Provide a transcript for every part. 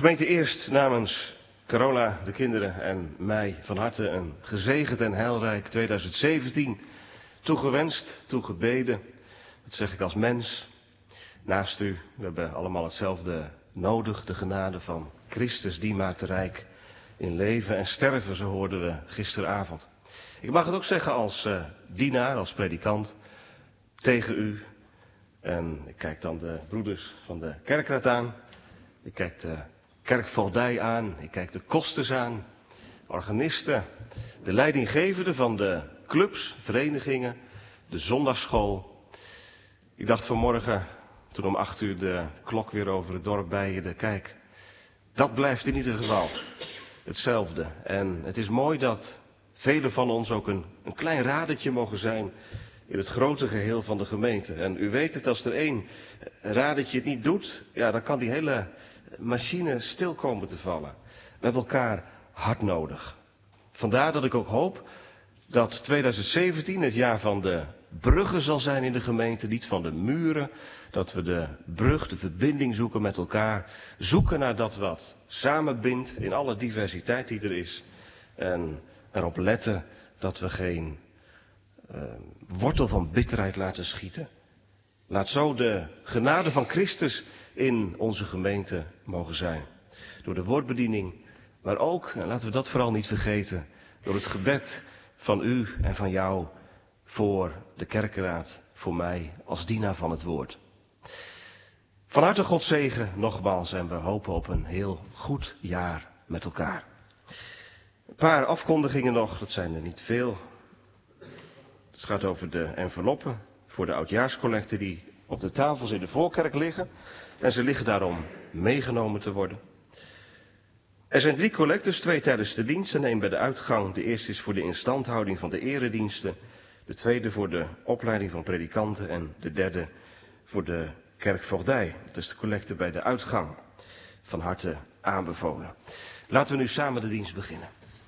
Gemeente, eerst namens Carola, de kinderen en mij van harte een gezegend en heilrijk 2017 toegewenst, toegebeden. Dat zeg ik als mens. Naast u, we hebben allemaal hetzelfde nodig, de genade van Christus, die maakt rijk in leven en sterven, zo hoorden we gisteravond. Ik mag het ook zeggen als dienaar, als predikant, tegen u. En ik kijk dan de broeders van de kerkraad aan. Ik kijk de kerkvoogdij aan. Ik kijk de kosters aan. Organisten. De leidinggevenden van de clubs, verenigingen. De zondagsschool. Ik dacht vanmorgen, toen om 8 uur de klok weer over het dorp bijde. Kijk, dat blijft in ieder geval hetzelfde. En het is mooi dat velen van ons ook een klein radertje mogen zijn in het grote geheel van de gemeente. En u weet het, als er één radertje het niet doet, ja, dan kan die hele machine stil komen te vallen. We hebben elkaar hard nodig. Vandaar dat ik ook hoop dat 2017 het jaar van de bruggen zal zijn in de gemeente, niet van de muren. Dat we de brug, de verbinding zoeken met elkaar. Zoeken naar dat wat samenbindt in alle diversiteit die er is. En erop letten dat we geen wortel van bitterheid laten schieten. Laat zo de genade van Christus in onze gemeente mogen zijn. Door de woordbediening, maar ook, en laten we dat vooral niet vergeten, door het gebed van u en van jou voor de kerkenraad, voor mij als dienaar van het woord. Van harte God zegen nogmaals en we hopen op een heel goed jaar met elkaar. Een paar afkondigingen nog, dat zijn er niet veel. Het gaat over de enveloppen voor de oudjaarscollecte die op de tafels in de voorkerk liggen. En ze liggen daarom meegenomen te worden. Er zijn 3 collectes, 2 tijdens de dienst en 1 bij de uitgang. De eerste is voor de instandhouding van de erediensten. De tweede voor de opleiding van predikanten. En de derde voor de kerkvoogdij. Dat is de collecte bij de uitgang. Van harte aanbevolen. Laten we nu samen de dienst beginnen.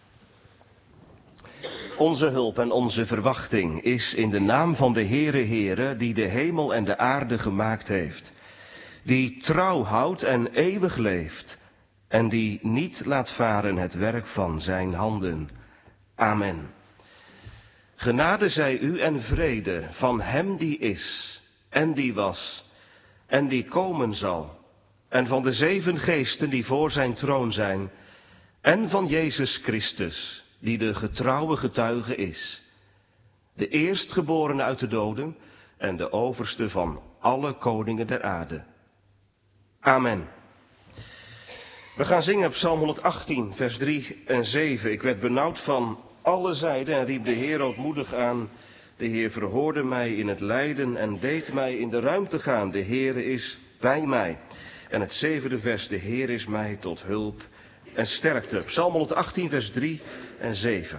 Onze hulp en onze verwachting is in de naam van de Heere, die de hemel en de aarde gemaakt heeft. Die trouw houdt en eeuwig leeft. En die niet laat varen het werk van zijn handen. Amen. Genade zij u en vrede van hem die is en die was en die komen zal. En van de 7 geesten die voor zijn troon zijn. En van Jezus Christus, die de getrouwe getuige is. De eerstgeborene uit de doden en de overste van alle koningen der aarde. Amen. We gaan zingen op Psalm 118, vers 3 en 7. Ik werd benauwd van alle zijden en riep de Heer ootmoedig aan. De Heer verhoorde mij in het lijden en deed mij in de ruimte gaan. De Heer is bij mij. En het 7e vers, de Heer is mij tot hulp en sterkte. Psalm 118, vers 3 en 7.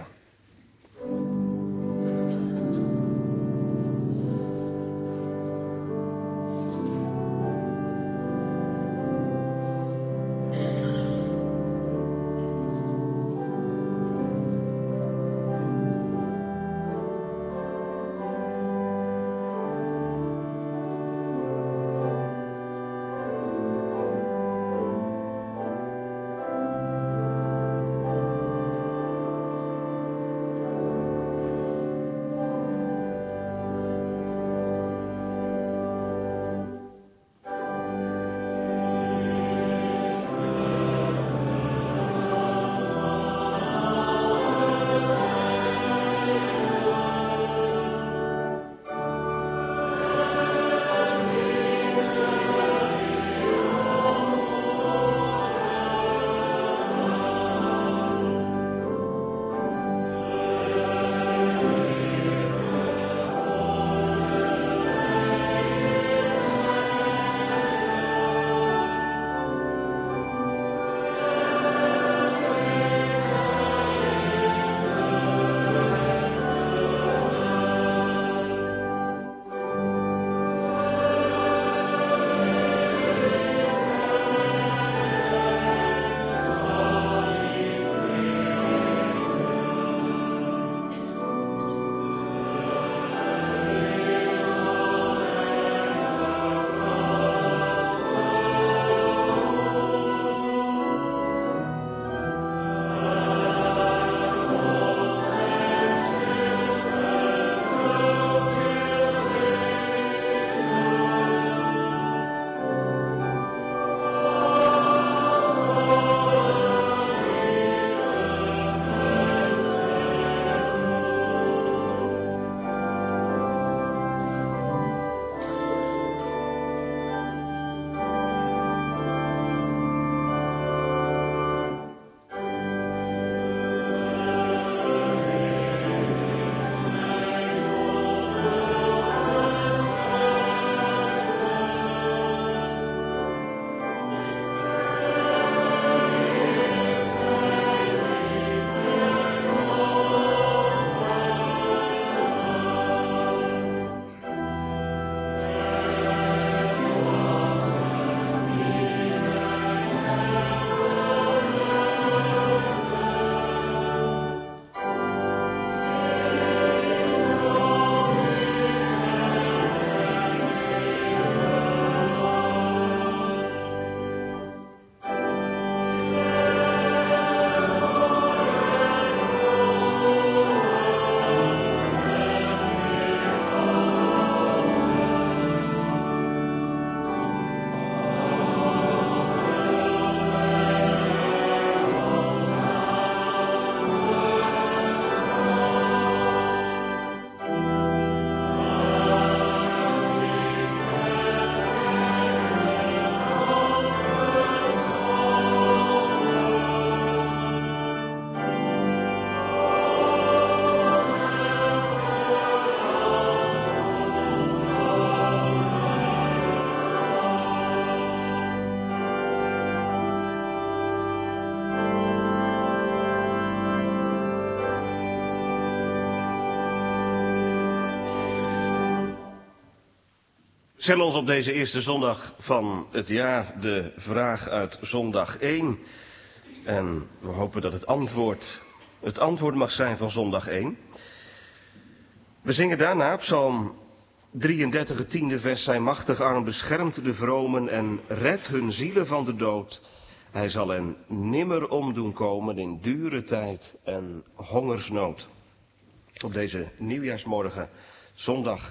Stel ons op deze eerste zondag van het jaar de vraag uit zondag 1. En we hopen dat het antwoord mag zijn van zondag 1. We zingen daarna Psalm 33, het 10e vers. Zijn machtige arm beschermt de vromen en redt hun zielen van de dood. Hij zal hen nimmer omdoen komen in dure tijd en hongersnood. Op deze nieuwjaarsmorgen, zondag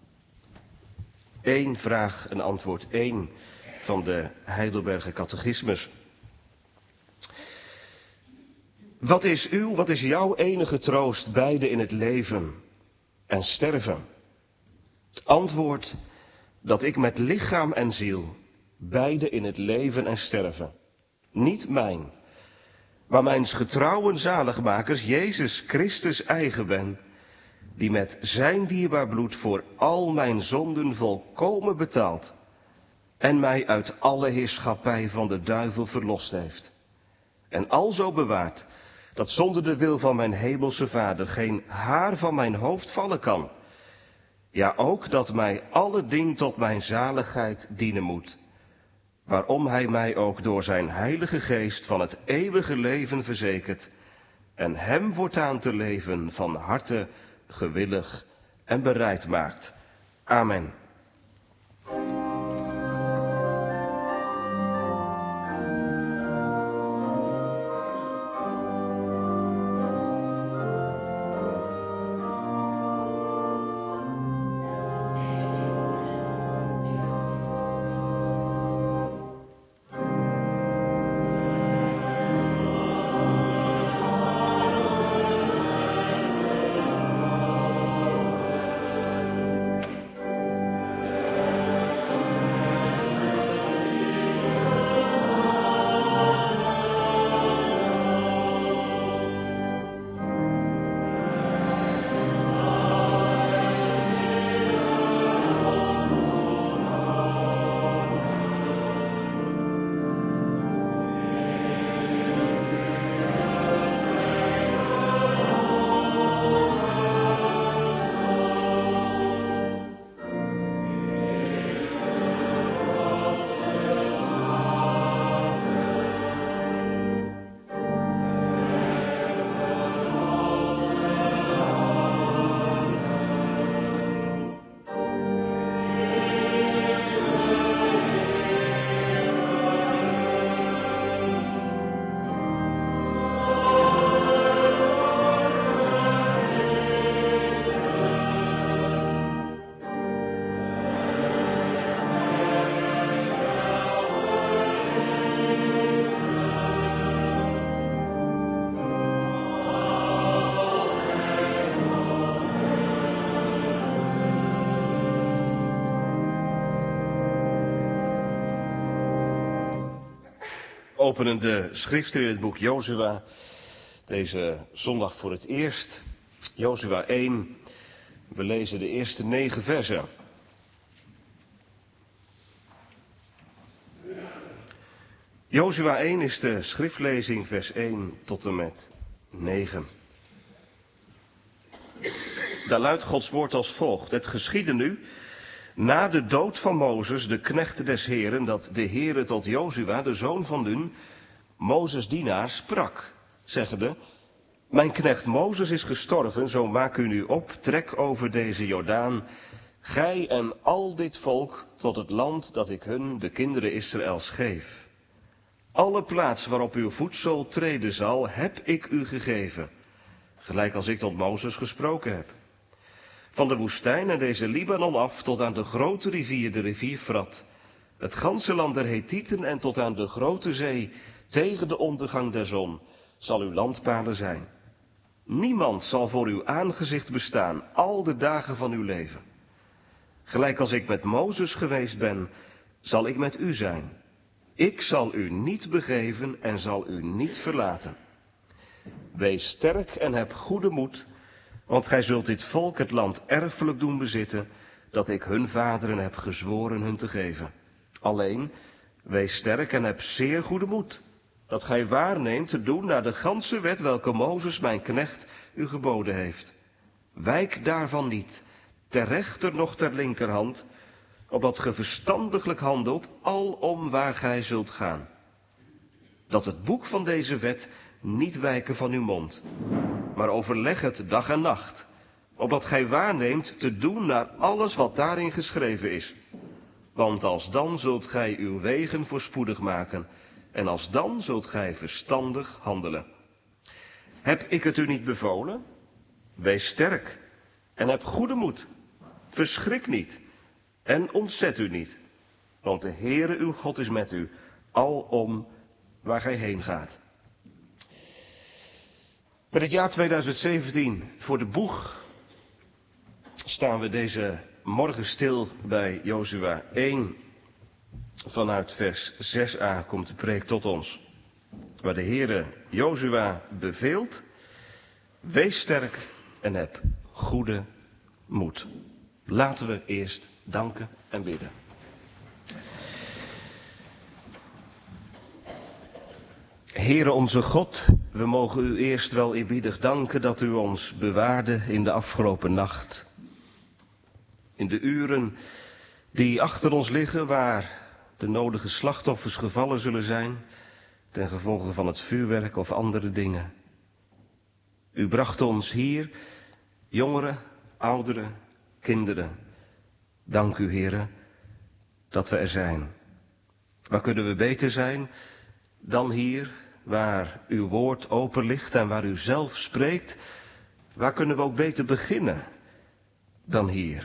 1 vraag en antwoord 1 van de Heidelberger Catechismus. Wat is jouw enige troost beide in het leven en sterven? Het antwoord dat ik met lichaam en ziel beide in het leven en sterven, niet mijn, maar mijns getrouwen zaligmakers Jezus Christus eigen ben, die met zijn dierbaar bloed voor al mijn zonden volkomen betaald en mij uit alle heerschappij van de duivel verlost heeft. En alzo bewaart dat zonder de wil van mijn hemelse Vader geen haar van mijn hoofd vallen kan. Ja, ook dat mij alle ding tot mijn zaligheid dienen moet. Waarom hij mij ook door zijn heilige geest van het eeuwige leven verzekert en hem voortaan te leven van harte gewillig en bereid maakt. Amen. Openen de schriften in het boek Jozua, deze zondag voor het eerst. Jozua 1, we lezen de eerste 9 versen. Jozua 1 is de schriftlezing, vers 1 tot en met 9. Daar luidt Gods woord als volgt. Het geschiedde nu, na de dood van Mozes, de knecht des Heren, dat de Heere tot Jozua, de zoon van Nun, Mozes dienaar, sprak, zeggende: Mijn knecht Mozes is gestorven, zo maak u nu op, trek over deze Jordaan, gij en al dit volk, tot het land dat ik hun, de kinderen Israëls, geef. Alle plaats waarop uw voetzool treden zal, heb ik u gegeven, gelijk als ik tot Mozes gesproken heb. Van de woestijn en deze Libanon af tot aan de grote rivier, de rivier Frat, het ganse land der Hethieten en tot aan de grote zee, tegen de ondergang der zon, zal uw landpalen zijn. Niemand zal voor uw aangezicht bestaan, al de dagen van uw leven. Gelijk als ik met Mozes geweest ben, zal ik met u zijn. Ik zal u niet begeven en zal u niet verlaten. Wees sterk en heb goede moed, want gij zult dit volk het land erfelijk doen bezitten, dat ik hun vaderen heb gezworen hun te geven. Alleen, wees sterk en heb zeer goede moed, dat gij waarneemt te doen naar de ganse wet welke Mozes mijn knecht u geboden heeft. Wijk daarvan niet, ter rechter noch ter linkerhand, opdat ge verstandiglijk handelt, alom waar gij zult gaan. Dat het boek van deze wet niet wijken van uw mond, maar overleg het dag en nacht, opdat gij waarneemt te doen naar alles wat daarin geschreven is. Want alsdan zult gij uw wegen voorspoedig maken, en alsdan zult gij verstandig handelen. Heb ik het u niet bevolen? Wees sterk en heb goede moed. Verschrik niet en ontzet u niet, want de Heere uw God is met u, alom waar gij heen gaat. Met het jaar 2017 voor de boeg staan we deze morgen stil bij Jozua 1. Vanuit vers 6a komt de preek tot ons, waar de Heere Jozua beveelt: wees sterk en heb goede moed. Laten we eerst danken en bidden. Heere onze God, we mogen u eerst wel eerbiedig danken dat u ons bewaarde in de afgelopen nacht. In de uren die achter ons liggen, waar de nodige slachtoffers gevallen zullen zijn, ten gevolge van het vuurwerk of andere dingen. U bracht ons hier, jongeren, ouderen, kinderen. Dank u, Heere, dat we er zijn. Waar kunnen we beter zijn dan hier, waar uw woord open ligt en waar u zelf spreekt? Waar kunnen we ook beter beginnen dan hier?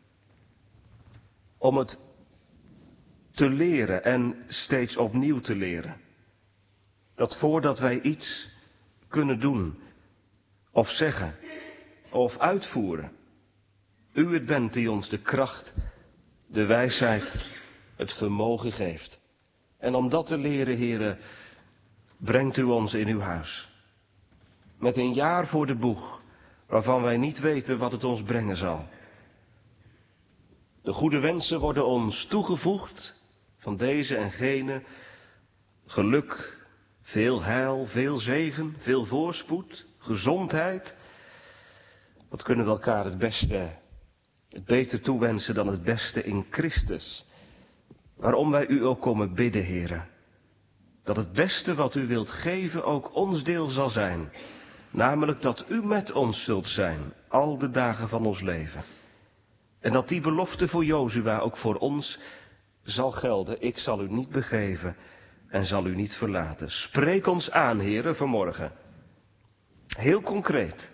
Om het te leren en steeds opnieuw te leren. Dat voordat wij iets kunnen doen, of zeggen, of uitvoeren, u het bent die ons de kracht, de wijsheid, het vermogen geeft. En om dat te leren, Heere, brengt u ons in uw huis. Met een jaar voor de boeg, waarvan wij niet weten wat het ons brengen zal. De goede wensen worden ons toegevoegd, van deze en gene. Geluk, veel heil, veel zegen, veel voorspoed, gezondheid. Wat kunnen we elkaar het beter toewensen dan het beste in Christus? Waarom wij u ook komen bidden, Heere. Dat het beste wat u wilt geven ook ons deel zal zijn. Namelijk dat u met ons zult zijn, al de dagen van ons leven. En dat die belofte voor Jozua ook voor ons zal gelden. Ik zal u niet begeven en zal u niet verlaten. Spreek ons aan, Heere, vanmorgen. Heel concreet.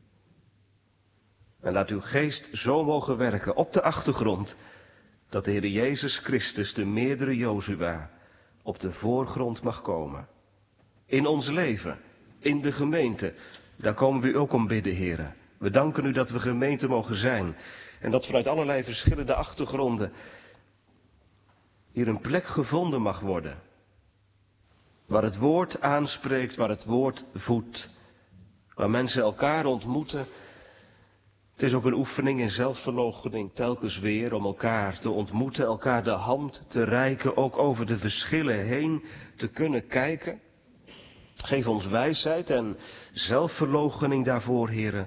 En laat uw geest zo mogen werken op de achtergrond, dat de Heere Jezus Christus, de meerdere Jozua, op de voorgrond mag komen. In ons leven, in de gemeente, daar komen we u ook om bidden, Heere. We danken u dat we gemeente mogen zijn. En dat vanuit allerlei verschillende achtergronden hier een plek gevonden mag worden. Waar het woord aanspreekt, waar het woord voedt. Waar mensen elkaar ontmoeten. Het is ook een oefening in zelfverloochening telkens weer om elkaar te ontmoeten, elkaar de hand te reiken, ook over de verschillen heen te kunnen kijken. Geef ons wijsheid en zelfverloochening daarvoor, Heere.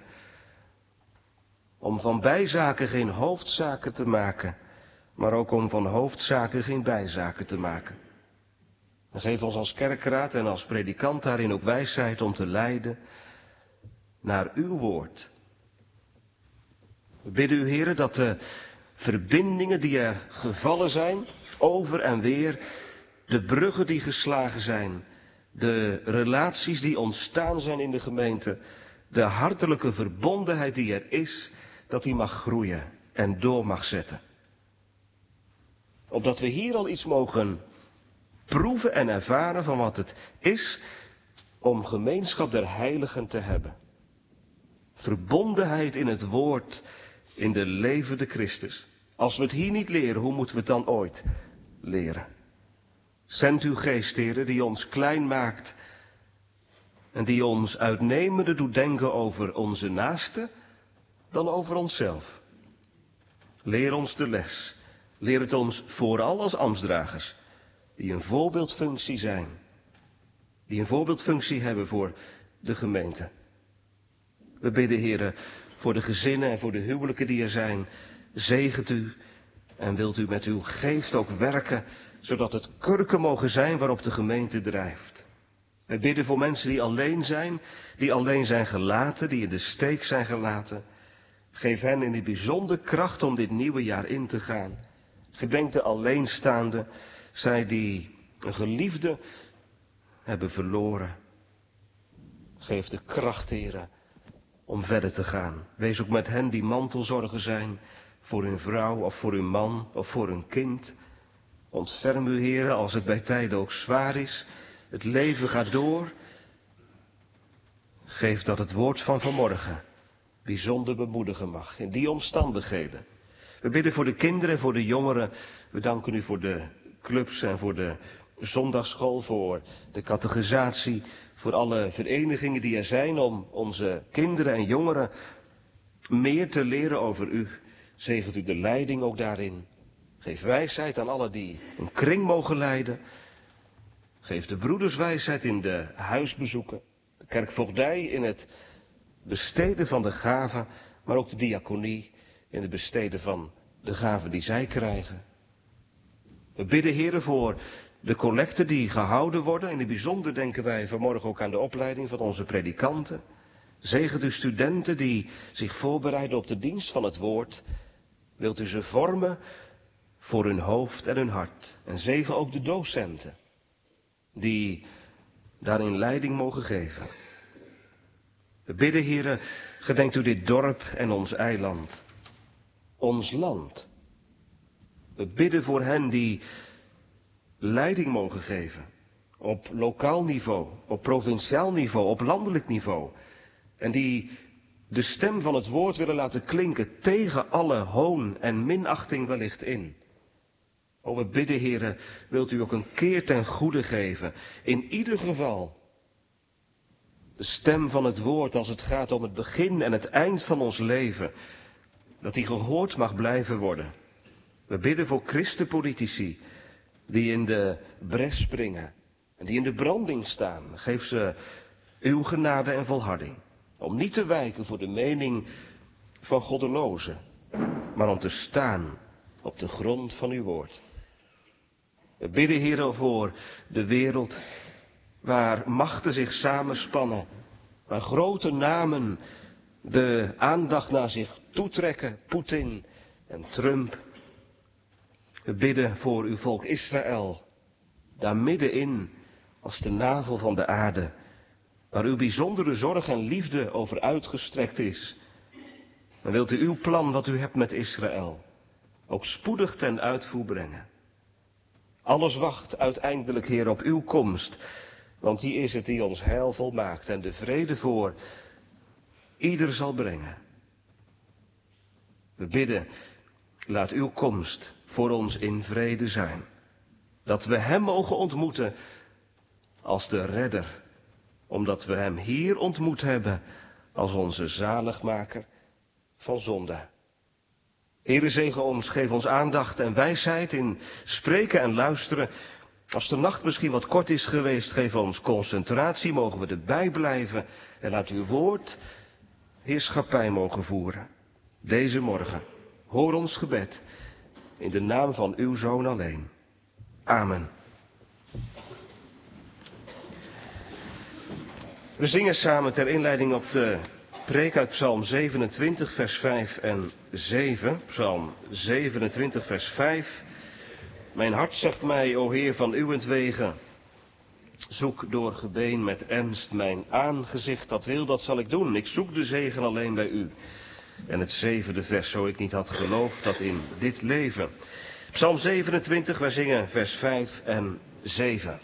Om van bijzaken geen hoofdzaken te maken, maar ook om van hoofdzaken geen bijzaken te maken. En geef ons als kerkraad en als predikant daarin ook wijsheid om te leiden naar uw woord. We bidden u, Heere, dat de verbindingen die er gevallen zijn, over en weer, de bruggen die geslagen zijn, de relaties die ontstaan zijn in de gemeente, de hartelijke verbondenheid die er is, dat die mag groeien en door mag zetten. Opdat we hier al iets mogen proeven en ervaren van wat het is om gemeenschap der heiligen te hebben. Verbondenheid in het woord, in de levende Christus. Als we het hier niet leren, hoe moeten we het dan ooit leren? Zend uw geest, Heere, die ons klein maakt en die ons uitnemender doet denken over onze naaste dan over onszelf. Leer ons de les. Leer het ons vooral als ambtsdragers, die een voorbeeldfunctie zijn. Die een voorbeeldfunctie hebben voor de gemeente. We bidden, Heere, voor de gezinnen en voor de huwelijken die er zijn. Zegent u En wilt u met uw geest ook werken, zodat het kurken mogen zijn waarop de gemeente drijft. Wij bidden voor mensen die alleen zijn gelaten, die in de steek zijn gelaten. Geef hen in het bijzonder kracht om dit nieuwe jaar in te gaan. Gedenk de alleenstaande, zij die een geliefde hebben verloren. Geef de kracht, Heere, om verder te gaan. Wees ook met hen die mantelzorgen zijn, voor hun vrouw of voor hun man of voor hun kind. Ontferm u, Heere, als het bij tijden ook zwaar is. Het leven gaat door. Geef dat het woord van vanmorgen bijzonder bemoedigen mag in die omstandigheden. We bidden voor de kinderen en voor de jongeren. We danken u voor de clubs en voor de zondagsschool, voor de catechisatie, voor alle verenigingen die er zijn om onze kinderen en jongeren meer te leren over u. Zegent u de leiding ook daarin. Geef wijsheid aan allen die een kring mogen leiden. Geef de broeders wijsheid in de huisbezoeken. De kerkvoogdij in het besteden van de gaven, maar ook de diaconie in het besteden van de gaven die zij krijgen. We bidden, Heere, voor de collecten die gehouden worden. In het bijzonder denken wij vanmorgen ook aan de opleiding van onze predikanten. Zegent u studenten die zich voorbereiden op de dienst van het woord. Wilt u ze vormen voor hun hoofd en hun hart. En zegen ook de docenten die daarin leiding mogen geven. We bidden, Heere, gedenkt u dit dorp en ons eiland. Ons land. We bidden voor hen die leiding mogen geven. Op lokaal niveau, op provinciaal niveau, op landelijk niveau. En die de stem van het woord willen laten klinken tegen alle hoon en minachting wellicht in. O, we bidden, Heere, wilt u ook een keer ten goede geven. In ieder geval. De stem van het woord als het gaat om het begin en het eind van ons leven. Dat die gehoord mag blijven worden. We bidden voor christenpolitici die in de bres springen en die in de branding staan. Geef ze uw genade en volharding. Om niet te wijken voor de mening van goddelozen, maar om te staan op de grond van uw woord. We bidden, Heere, voor de wereld waar machten zich samenspannen, waar grote namen de aandacht naar zich toetrekken, Poetin en Trump. We bidden voor uw volk Israël, daar middenin, als de navel van de aarde, waar uw bijzondere zorg en liefde over uitgestrekt is. Dan wilt u uw plan wat u hebt met Israël ook spoedig ten uitvoer brengen. Alles wacht uiteindelijk, Heer, op uw komst, want die is het die ons heil volmaakt en de vrede voor ieder zal brengen. We bidden, laat uw komst voor ons in vrede zijn. Dat we hem mogen ontmoeten als de redder, omdat we hem hier ontmoet hebben als onze zaligmaker van zonde. Heere, zegen ons, geef ons aandacht en wijsheid in spreken en luisteren. Als de nacht misschien wat kort is geweest, geef ons concentratie, mogen we erbij blijven. En laat uw woord heerschappij mogen voeren. Deze morgen, hoor ons gebed, in de naam van uw Zoon alleen. Amen. We zingen samen ter inleiding op de preek uit Psalm 27, vers 5 en 7. Psalm 27, vers 5. Mijn hart zegt mij, o Heer, van uwentwege, zoek door gebeen met ernst mijn aangezicht. Dat wil, dat zal ik doen. Ik zoek de zegen alleen bij u. En het 7e vers, zo ik niet had geloofd dat in dit leven. Psalm 27, wij zingen vers 5 en 7.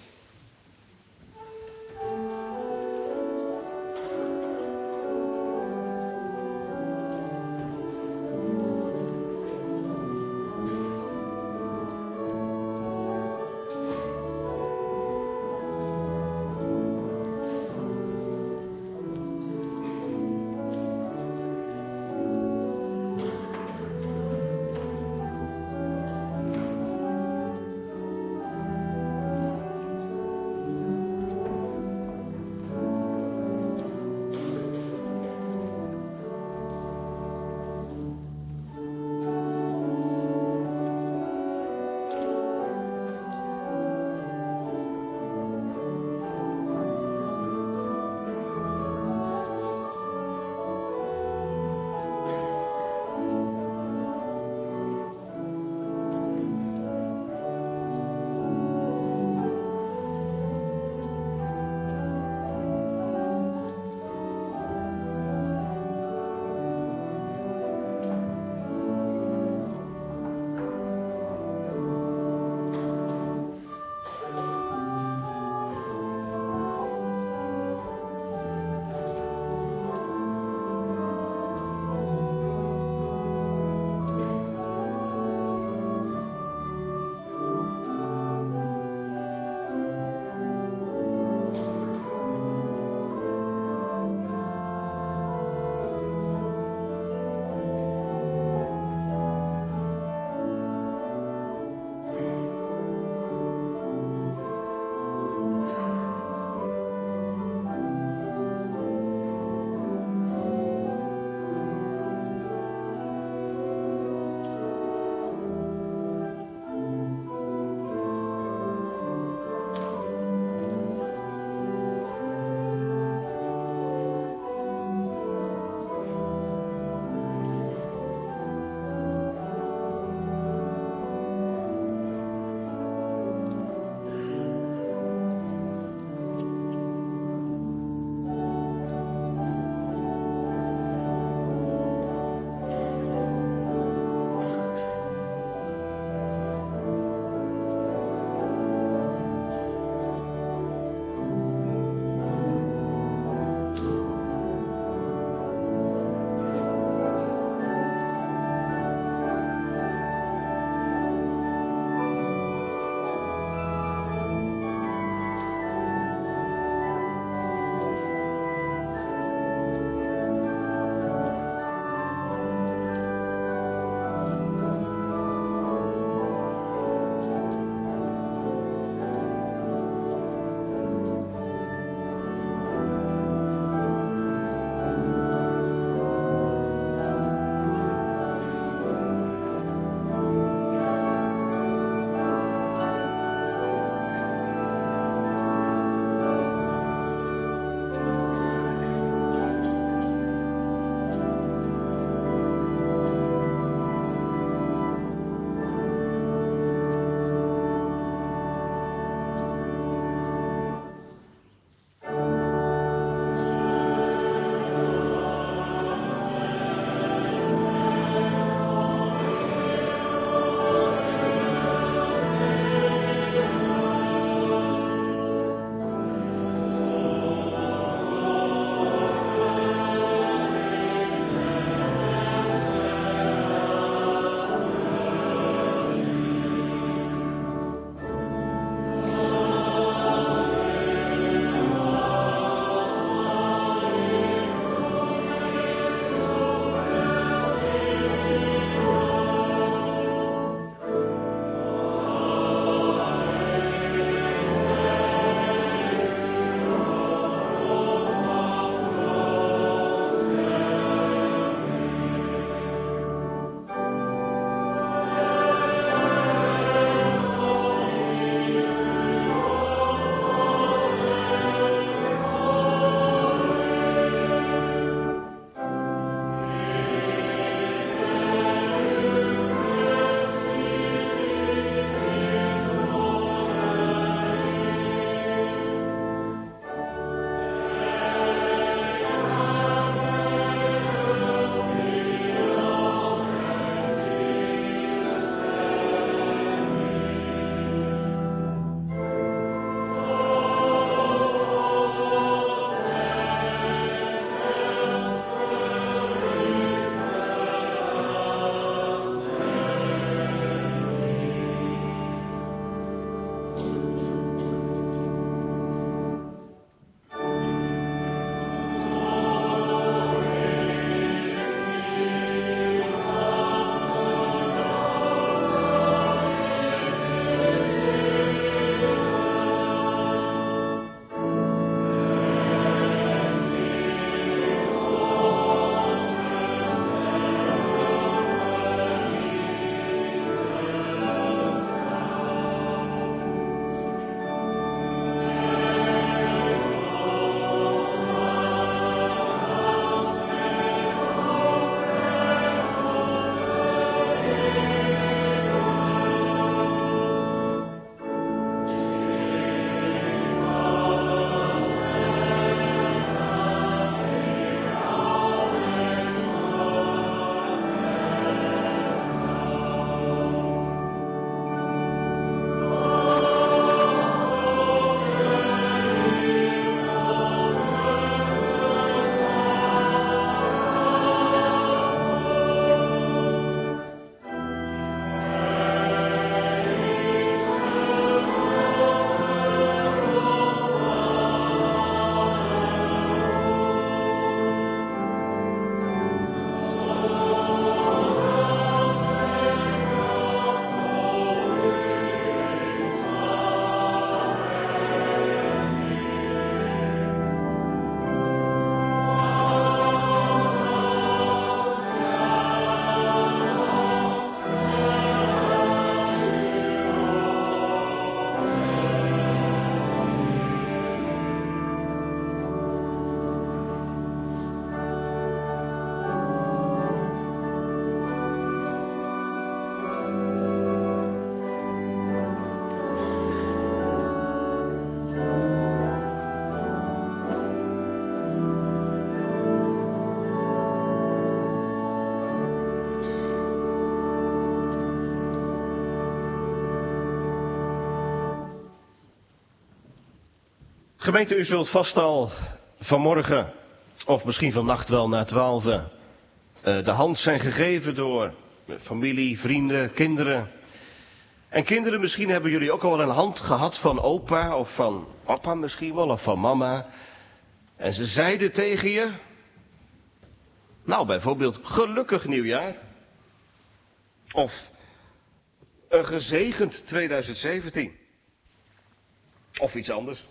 Gemeente, u zult vast al vanmorgen, of misschien vannacht wel na 12, de hand zijn gegeven door familie, vrienden, kinderen. En kinderen, misschien hebben jullie ook al wel een hand gehad van opa of van papa misschien wel, of van mama. En ze zeiden tegen je, nou bijvoorbeeld, gelukkig nieuwjaar. Of een gezegend 2017. Of iets anders.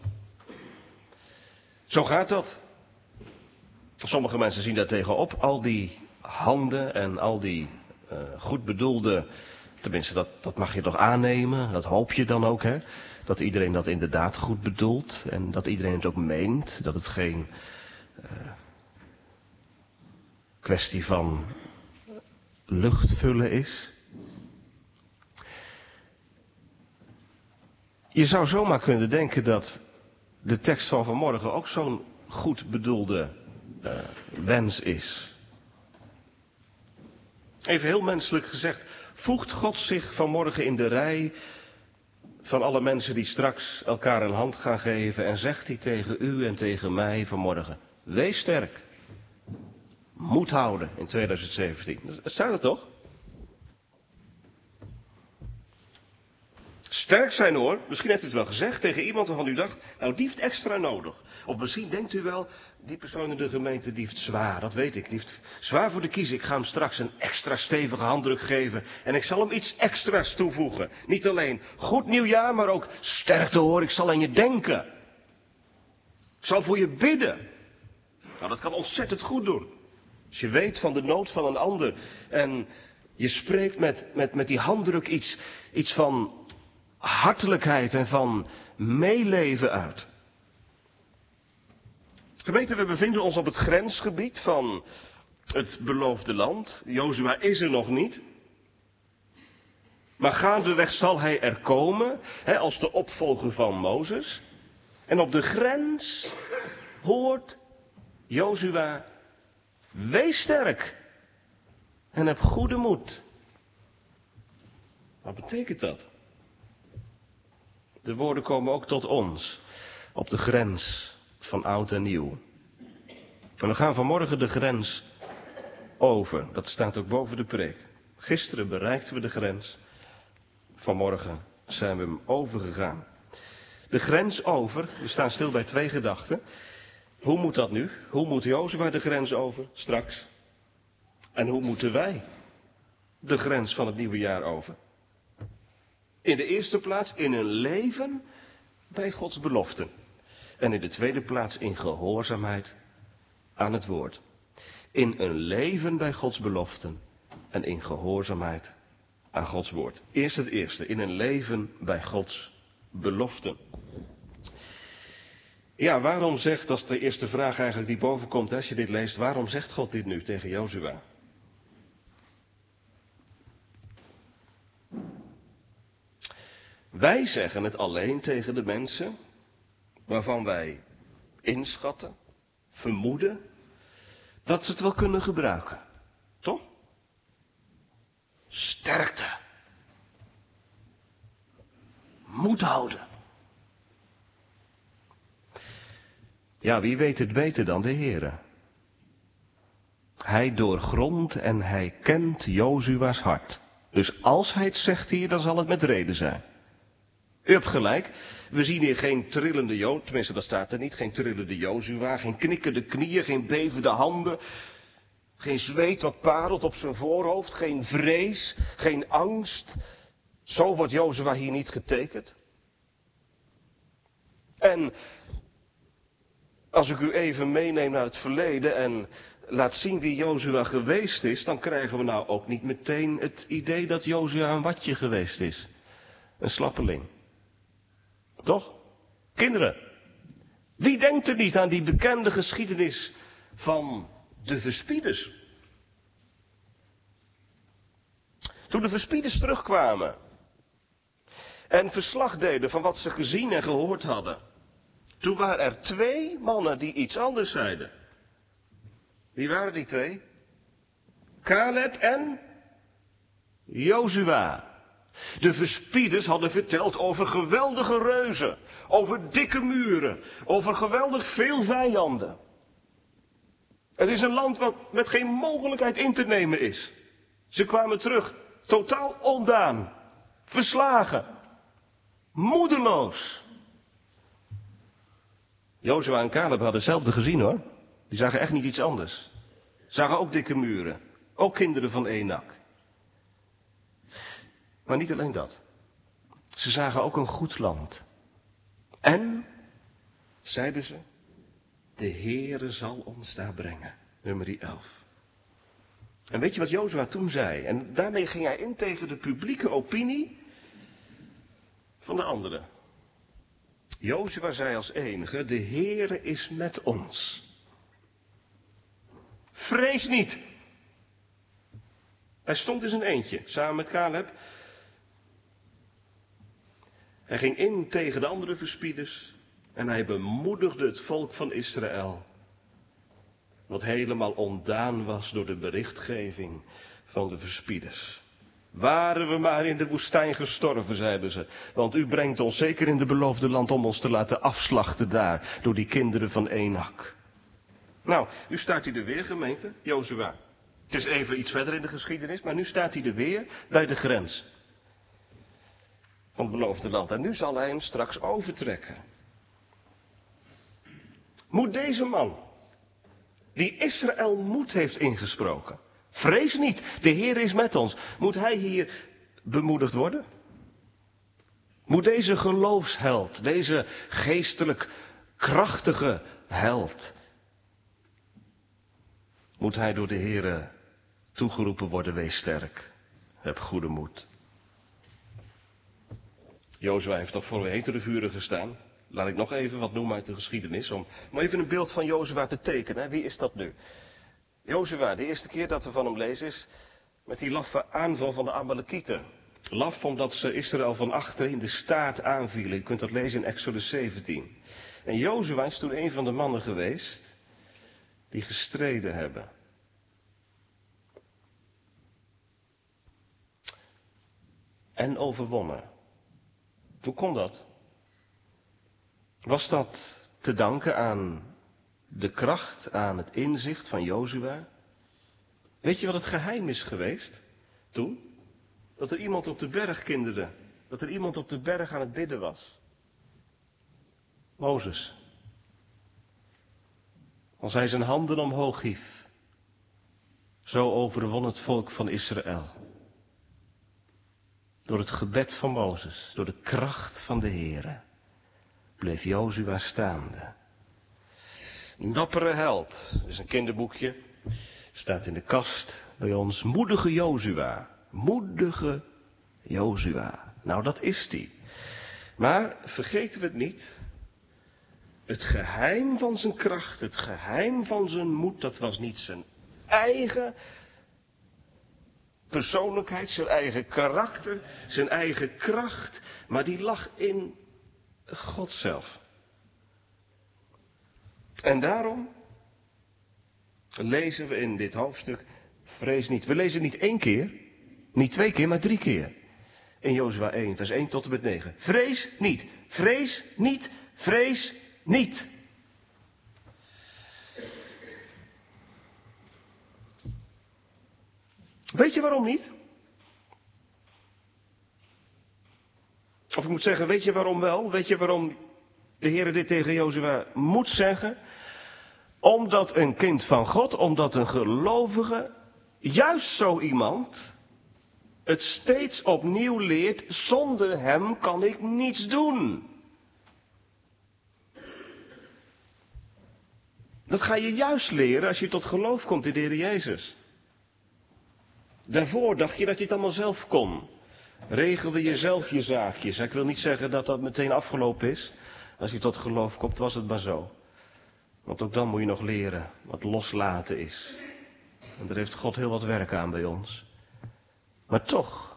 Zo gaat dat. Sommige mensen zien daar tegenop, al die handen en al die goed bedoelde, tenminste dat mag je toch aannemen, dat hoop je dan ook, hè? Dat iedereen dat inderdaad goed bedoelt en dat iedereen het ook meent, dat het geen kwestie van luchtvullen is. Je zou zomaar kunnen denken dat de tekst van vanmorgen ook zo'n goed bedoelde wens is. Even heel menselijk gezegd, voegt God zich vanmorgen in de rij van alle mensen die straks elkaar een hand gaan geven en zegt hij tegen u en tegen mij vanmorgen, wees sterk, moed houden in 2017. Dat staat er toch? Sterk zijn hoor, misschien hebt u het wel gezegd tegen iemand waarvan u dacht, nou die heeft extra nodig. Of misschien denkt u wel, die persoon in de gemeente die heeft zwaar, dat weet ik. Die heeft zwaar voor de kiezer, ik ga hem straks een extra stevige handdruk geven. En ik zal hem iets extra's toevoegen. Niet alleen goed nieuwjaar, maar ook sterkte hoor, ik zal aan je denken. Ik zal voor je bidden. Nou dat kan ontzettend goed doen. Als je weet van de nood van een ander en je spreekt met die handdruk iets van hartelijkheid en van meeleven uit. Gemeente, we bevinden ons op het grensgebied van het beloofde land. Jozua is er nog niet. Maar gaandeweg zal hij er komen, als de opvolger van Mozes. En op de grens hoort Jozua, wees sterk en heb goede moed. Wat betekent dat? De woorden komen ook tot ons, op de grens van oud en nieuw. En we gaan vanmorgen de grens over, dat staat ook boven de preek. Gisteren bereikten we de grens, vanmorgen zijn we hem overgegaan. De grens over, we staan stil bij 2 gedachten. Hoe moet dat nu? Hoe moet Jozua de grens over, straks? En hoe moeten wij de grens van het nieuwe jaar over? In de eerste plaats in een leven bij Gods beloften. En in de tweede plaats in gehoorzaamheid aan het woord. In een leven bij Gods beloften en in gehoorzaamheid aan Gods woord. Eerst het eerste, in een leven bij Gods beloften. Ja, waarom zegt, dat is de eerste vraag eigenlijk die boven komt als je dit leest, waarom zegt God dit nu tegen Jozua? Wij zeggen het alleen tegen de mensen waarvan wij inschatten, vermoeden, dat ze het wel kunnen gebruiken. Toch? Sterkte. Moed houden. Ja, wie weet het beter dan de Heere? Hij doorgrondt en hij kent Jozua's hart. Dus als hij het zegt hier, dan zal het met reden zijn. U hebt gelijk, we zien hier geen trillende Jozua, tenminste dat staat er niet, geen trillende Jozua, geen knikkende knieën, geen bevende handen, geen zweet wat parelt op zijn voorhoofd, geen vrees, geen angst. Zo wordt Jozua hier niet getekend. En als ik u even meeneem naar het verleden en laat zien wie Jozua geweest is, dan krijgen we nou ook niet meteen het idee dat Jozua een watje geweest is. Een slappeling. Toch? Kinderen, wie denkt er niet aan die bekende geschiedenis van de verspieders? Toen de verspieders terugkwamen en verslag deden van wat ze gezien en gehoord hadden, toen waren er 2 mannen die iets anders zeiden. Wie waren die 2? Caleb en Jozua. De verspieders hadden verteld over geweldige reuzen, over dikke muren, over geweldig veel vijanden. Het is een land wat met geen mogelijkheid in te nemen is. Ze kwamen terug, totaal ontdaan, verslagen, moedeloos. Jozua en Caleb hadden hetzelfde gezien hoor. Die zagen echt niet iets anders. Zagen ook dikke muren, ook kinderen van Enak. Maar niet alleen dat. Ze zagen ook een goed land. En, zeiden ze, de Heere zal ons daar brengen. Nummer 11. En weet je wat Jozua toen zei? En daarmee ging hij in tegen de publieke opinie van de anderen. Jozua zei als enige, de Heere is met ons. Vrees niet. Hij stond in zijn eentje, samen met Caleb. Hij ging in tegen de andere verspieders en hij bemoedigde het volk van Israël, wat helemaal ontdaan was door de berichtgeving van de verspieders. Waren we maar in de woestijn gestorven, zeiden ze, want u brengt ons zeker in de beloofde land om ons te laten afslachten daar, door die kinderen van Enak. Nou, nu staat hij er weer, gemeente, Jozua. Het is even iets verder in de geschiedenis, maar nu staat hij er weer bij de grens van het beloofde land. En nu zal hij hem straks overtrekken. Moet deze man, die Israël moed heeft ingesproken, vrees niet, de Heer is met ons, moet hij hier bemoedigd worden? Moet deze geloofsheld, deze geestelijk krachtige held, moet hij door de Heere toegeroepen worden, wees sterk, heb goede moed. Jozua heeft toch voor hetere vuren gestaan. Laat ik nog even wat noemen uit de geschiedenis, om even een beeld van Jozua te tekenen. Hè? Wie is dat nu? Jozua, de eerste keer dat we van hem lezen is met die laffe aanval van de Amalekieten. Laf omdat ze Israël van achter in de staart aanvielen. Je kunt dat lezen in Exodus 17. En Jozua is toen een van de mannen geweest die gestreden hebben. En overwonnen. Hoe kon dat? Was dat te danken aan de kracht, aan het inzicht van Jozua? Weet je wat het geheim is geweest toen? Dat er iemand op de berg kinderde. Dat er iemand op de berg aan het bidden was. Mozes. Als hij zijn handen omhoog hief. Zo overwon het volk van Israël. Door het gebed van Mozes, door de kracht van de Heere, bleef Jozua staande. Een dappere held, dat is een kinderboekje, staat in de kast bij ons. Moedige Jozua, moedige Jozua. Nou, dat is die. Maar vergeten we het niet, het geheim van zijn kracht, het geheim van zijn moed, dat was niet zijn eigen persoonlijkheid, zijn eigen karakter, zijn eigen kracht, maar die lag in God zelf. En daarom lezen we in dit hoofdstuk, vrees niet. We lezen niet 1 keer, niet 2 keer, maar 3 keer. In Jozua 1, vers 1 tot en met 9. Vrees niet, vrees niet, vrees niet. Weet je waarom niet? Of ik moet zeggen, weet je waarom wel? Weet je waarom de Heer dit tegen Jozua moet zeggen? Omdat een kind van God, omdat een gelovige, juist zo iemand, het steeds opnieuw leert, zonder hem kan ik niets doen. Dat ga je juist leren als je tot geloof komt in de Heer Jezus. Daarvoor dacht je dat je het allemaal zelf kon. Regelde je zelf je zaakjes. Ik wil niet zeggen dat dat meteen afgelopen is. Als je tot geloof komt, was het maar zo. Want ook dan moet je nog leren wat loslaten is. En daar heeft God heel wat werk aan bij ons. Maar toch.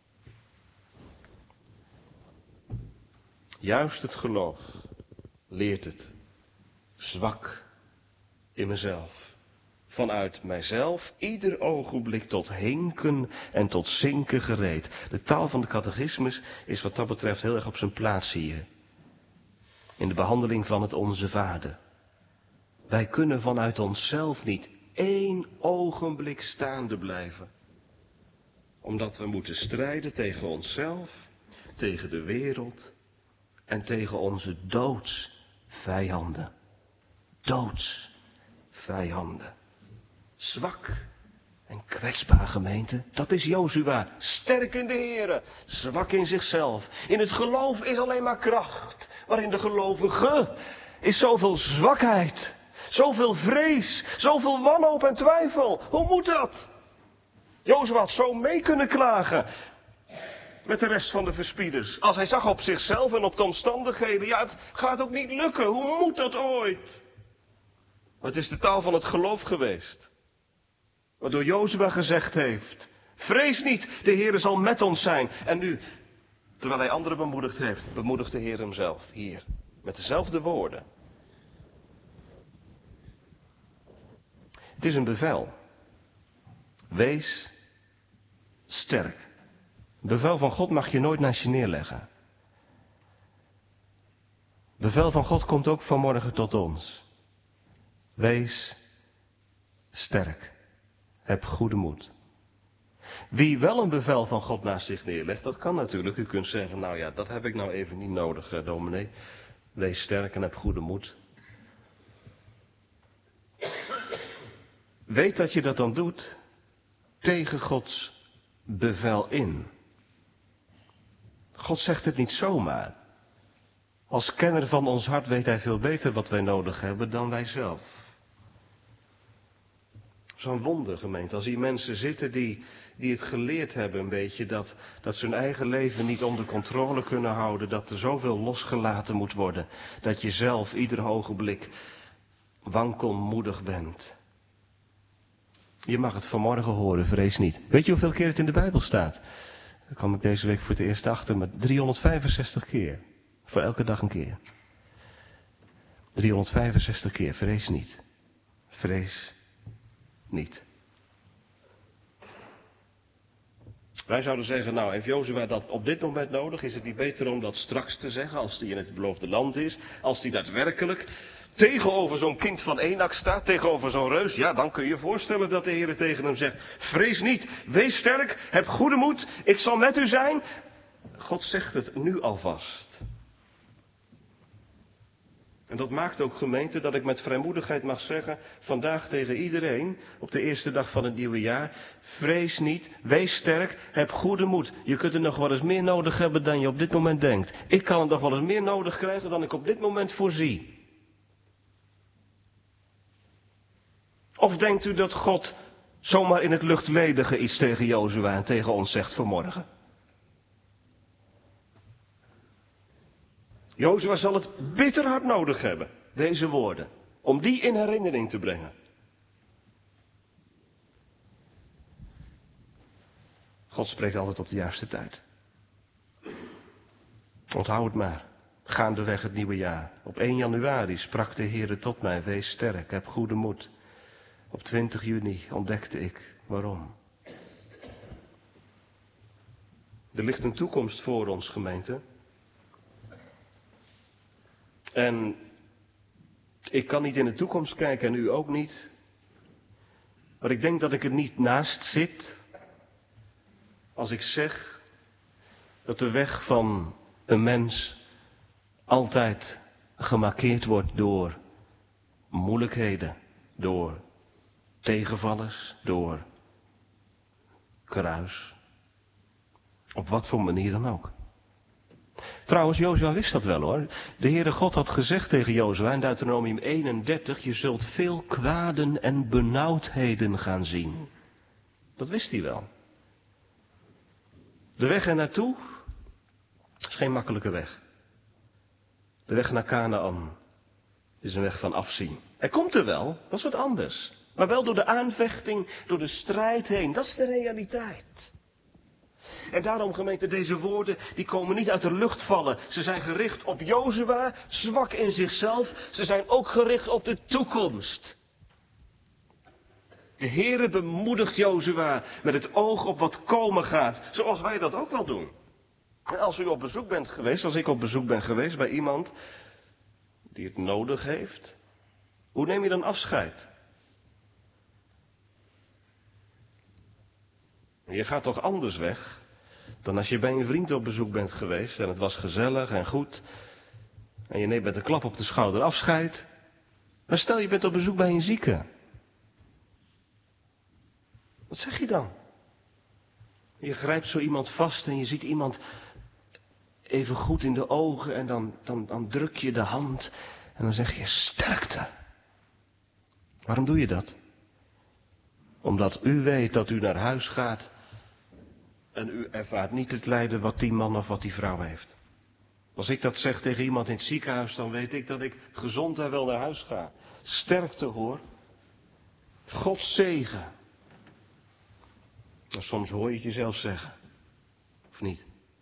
Juist het geloof leert het. Zwak in mezelf. vanuit mijzelf, ieder ogenblik tot hinken en tot zinken gereed. De taal van de catechismus is wat dat betreft heel erg op zijn plaats hier. In de behandeling van het Onze Vader. Wij kunnen vanuit onszelf niet één ogenblik staande blijven. Omdat we moeten strijden tegen onszelf, tegen de wereld en tegen onze doodsvijanden. Doodsvijanden. Zwak en kwetsbaar gemeente, dat is Jozua. Sterk in de Here, zwak in zichzelf. In het geloof is alleen maar kracht. Maar in de gelovige is zoveel zwakheid, zoveel vrees, zoveel wanhoop en twijfel. Hoe moet dat? Jozua had zo mee kunnen klagen met de rest van de verspieders. Als hij zag op zichzelf en op de omstandigheden. Ja, het gaat ook niet lukken. Hoe moet dat ooit? Maar het is de taal van het geloof geweest. Waardoor Jozua gezegd heeft. Vrees niet, de Heer zal met ons zijn. En nu, terwijl hij anderen bemoedigd heeft, bemoedigt de Heer hemzelf hier. Met dezelfde woorden. Het is een bevel. Wees sterk. Bevel van God mag je nooit naast je neerleggen. Bevel van God komt ook vanmorgen tot ons. Wees sterk. Heb goede moed. Wie wel een bevel van God naast zich neerlegt, dat kan natuurlijk. U kunt zeggen, nou ja, dat heb ik nou even niet nodig, dominee. Wees sterk en heb goede moed. Weet dat je dat dan doet tegen Gods bevel in. God zegt het niet zomaar. Als kenner van ons hart weet hij veel beter wat wij nodig hebben dan wij zelf. Zo'n wonder, gemeente. Als hier mensen zitten die het geleerd hebben een beetje, dat ze hun eigen leven niet onder controle kunnen houden, dat er zoveel losgelaten moet worden, dat je zelf ieder ogenblik wankelmoedig bent. Je mag het vanmorgen horen, vrees niet. Weet je hoeveel keer het in de Bijbel staat? Daar kwam ik deze week voor het eerst achter, maar 365 keer. Voor elke dag een keer. 365 keer, vrees niet. Vrees niet. Wij zouden zeggen, nou, heeft Jozua dat op dit moment nodig? Is het niet beter om dat straks te zeggen, als hij in het beloofde land is? Als hij daadwerkelijk tegenover zo'n kind van Enak staat, tegenover zo'n reus? Ja, dan kun je je voorstellen dat de Heer tegen hem zegt, vrees niet, wees sterk, heb goede moed, ik zal met u zijn. God zegt het nu alvast. En dat maakt ook, gemeente, dat ik met vrijmoedigheid mag zeggen, vandaag tegen iedereen, op de eerste dag van het nieuwe jaar, vrees niet, wees sterk, heb goede moed. Je kunt er nog wel eens meer nodig hebben dan je op dit moment denkt. Ik kan er nog wel eens meer nodig krijgen dan ik op dit moment voorzie. Of denkt u dat God zomaar in het luchtledige iets tegen Jozua en tegen ons zegt vanmorgen? Jozua zal het bitter hard nodig hebben, deze woorden, om die in herinnering te brengen. God spreekt altijd op de juiste tijd. Onthoud het maar, gaandeweg het nieuwe jaar. Op 1 januari sprak de Heere tot mij, wees sterk, heb goede moed. Op 20 juni ontdekte ik waarom. Er ligt een toekomst voor ons, gemeente. En ik kan niet in de toekomst kijken en u ook niet. Maar ik denk dat ik er niet naast zit als ik zeg dat de weg van een mens altijd gemarkeerd wordt door moeilijkheden, door tegenvallers, door kruis. Op wat voor manier dan ook. Trouwens, Jozua wist dat wel hoor. De Heere God had gezegd tegen Jozua in Deuteronomium 31, je zult veel kwaden en benauwdheden gaan zien. Dat wist hij wel. De weg er naartoe is geen makkelijke weg. De weg naar Kanaan is een weg van afzien. Hij komt er wel, dat is wat anders. Maar wel door de aanvechting, door de strijd heen. Dat is de realiteit. En daarom, gemeente, deze woorden, die komen niet uit de lucht vallen. Ze zijn gericht op Jozua, zwak in zichzelf. Ze zijn ook gericht op de toekomst. De Heere bemoedigt Jozua met het oog op wat komen gaat, zoals wij dat ook wel doen. En als u op bezoek bent geweest, als ik op bezoek ben geweest bij iemand die het nodig heeft, hoe neem je dan afscheid? Je gaat toch anders weg dan als je bij een vriend op bezoek bent geweest en het was gezellig en goed. En je neemt met een klap op de schouder afscheid. Maar stel je bent op bezoek bij een zieke. Wat zeg je dan? Je grijpt zo iemand vast en je ziet iemand even goed in de ogen en dan druk je de hand en dan zeg je sterkte. Waarom doe je dat? Omdat u weet dat u naar huis gaat en u ervaart niet het lijden wat die man of wat die vrouw heeft. Als ik dat zeg tegen iemand in het ziekenhuis, dan weet ik dat ik gezond en wel naar huis ga. Sterkte hoor. Gods zegen. Maar soms hoor je het jezelf zeggen. Of niet?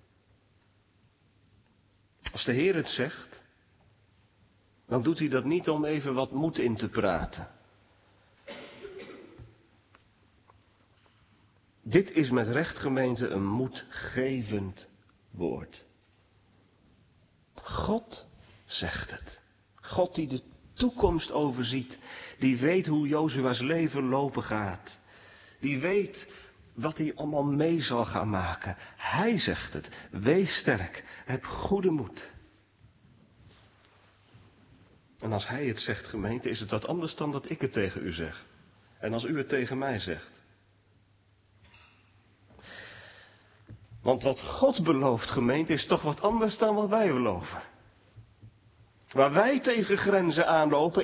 Als de Heer het zegt, dan doet hij dat niet om even wat moed in te praten. Dit is met recht, gemeente, een moedgevend woord. God zegt het. God die de toekomst overziet. Die weet hoe Jozua's leven lopen gaat. Die weet wat hij allemaal mee zal gaan maken. Hij zegt het. Wees sterk. Heb goede moed. En als hij het zegt, gemeente, is het wat anders dan dat ik het tegen u zeg. En als u het tegen mij zegt. Want wat God belooft, gemeente, is toch wat anders dan wat wij beloven. Waar wij tegen grenzen aanlopen,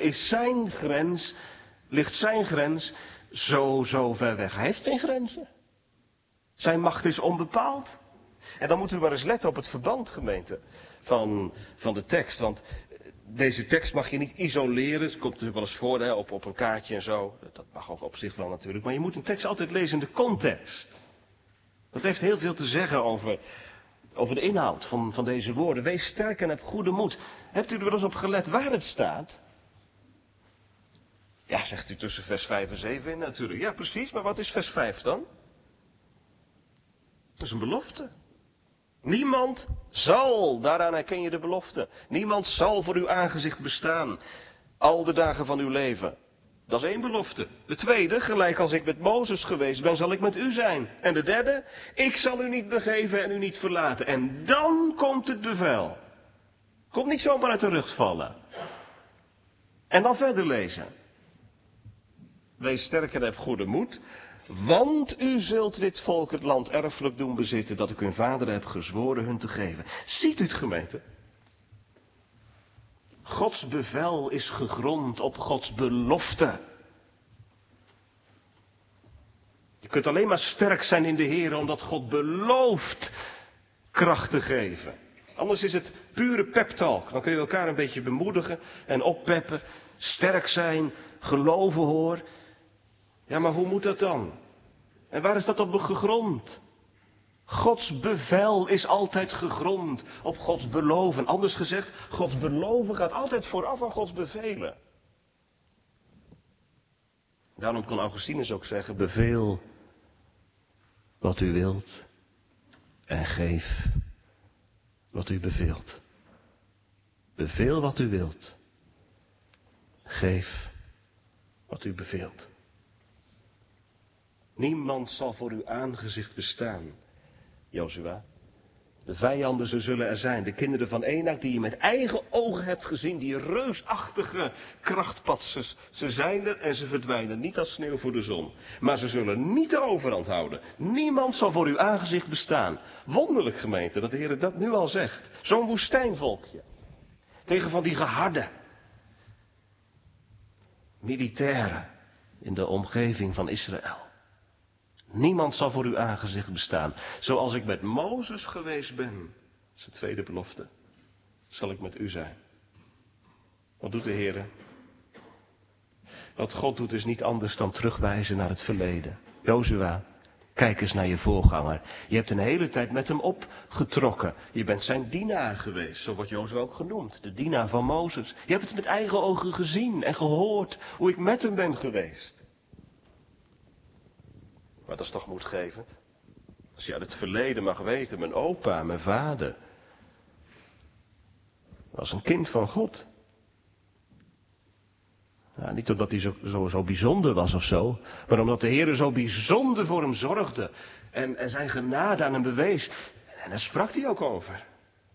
ligt zijn grens zo ver weg. Hij heeft geen grenzen. Zijn macht is onbepaald. En dan moet u maar eens letten op het verband, gemeente, van de tekst. Want deze tekst mag je niet isoleren. Het komt natuurlijk wel eens voor, hè, op een kaartje en zo. Dat mag ook op zich wel natuurlijk. Maar je moet een tekst altijd lezen in de context. Dat heeft heel veel te zeggen over de inhoud van deze woorden. Wees sterk en heb goede moed. Hebt u er wel eens op gelet waar het staat? Ja, zegt u tussen vers 5 en 7 in natuurlijk. Ja, precies, maar wat is vers 5 dan? Dat is een belofte. Niemand zal, daaraan herken je de belofte. Niemand zal voor uw aangezicht bestaan. Al de dagen van uw leven. Dat is één belofte. De tweede, gelijk als ik met Mozes geweest ben, zal ik met u zijn. En de derde, ik zal u niet begeven en u niet verlaten. En dan komt het bevel. Komt niet zomaar uit de lucht vallen. En dan verder lezen. Wees sterk en heb goede moed. Want u zult dit volk het land erfelijk doen bezitten dat ik hun vader heb gezworen hun te geven. Ziet u het, gemeente? Gods bevel is gegrond op Gods belofte. Je kunt alleen maar sterk zijn in de Heer omdat God belooft kracht te geven. Anders is het pure peptalk. Dan kun je elkaar een beetje bemoedigen en oppeppen. Sterk zijn, geloven hoor. Ja, maar hoe moet dat dan? En waar is dat op gegrond? Gods bevel is altijd gegrond op Gods beloven. Anders gezegd, Gods beloven gaat altijd vooraf aan Gods bevelen. Daarom kon Augustinus ook zeggen, beveel wat u wilt en geef wat u beveelt. Beveel wat u wilt. Geef wat u beveelt. Niemand zal voor uw aangezicht bestaan, Jozua. De vijanden, ze zullen er zijn. De kinderen van Enak die je met eigen ogen hebt gezien. Die reusachtige krachtpatsers. Ze zijn er en ze verdwijnen niet als sneeuw voor de zon. Maar ze zullen niet de overhand houden. Niemand zal voor uw aangezicht bestaan. Wonderlijk, gemeente, dat de Heer dat nu al zegt. Zo'n woestijnvolkje. Tegen van die geharde militairen in de omgeving van Israël. Niemand zal voor uw aangezicht bestaan. Zoals ik met Mozes geweest ben, dat is de tweede belofte, zal ik met u zijn. Wat doet de Heer? Wat God doet is niet anders dan terugwijzen naar het verleden. Jozua, kijk eens naar je voorganger. Je hebt een hele tijd met hem opgetrokken. Je bent zijn dienaar geweest, zo wordt Jozua ook genoemd. De dienaar van Mozes. Je hebt het met eigen ogen gezien en gehoord hoe ik met hem ben geweest. Maar dat is toch moedgevend? Als je uit het verleden mag weten, mijn opa, mijn vader, was een kind van God. Nou, niet omdat hij zo bijzonder was of zo, maar omdat de Heer zo bijzonder voor hem zorgde en zijn genade aan hem bewees. En daar sprak hij ook over.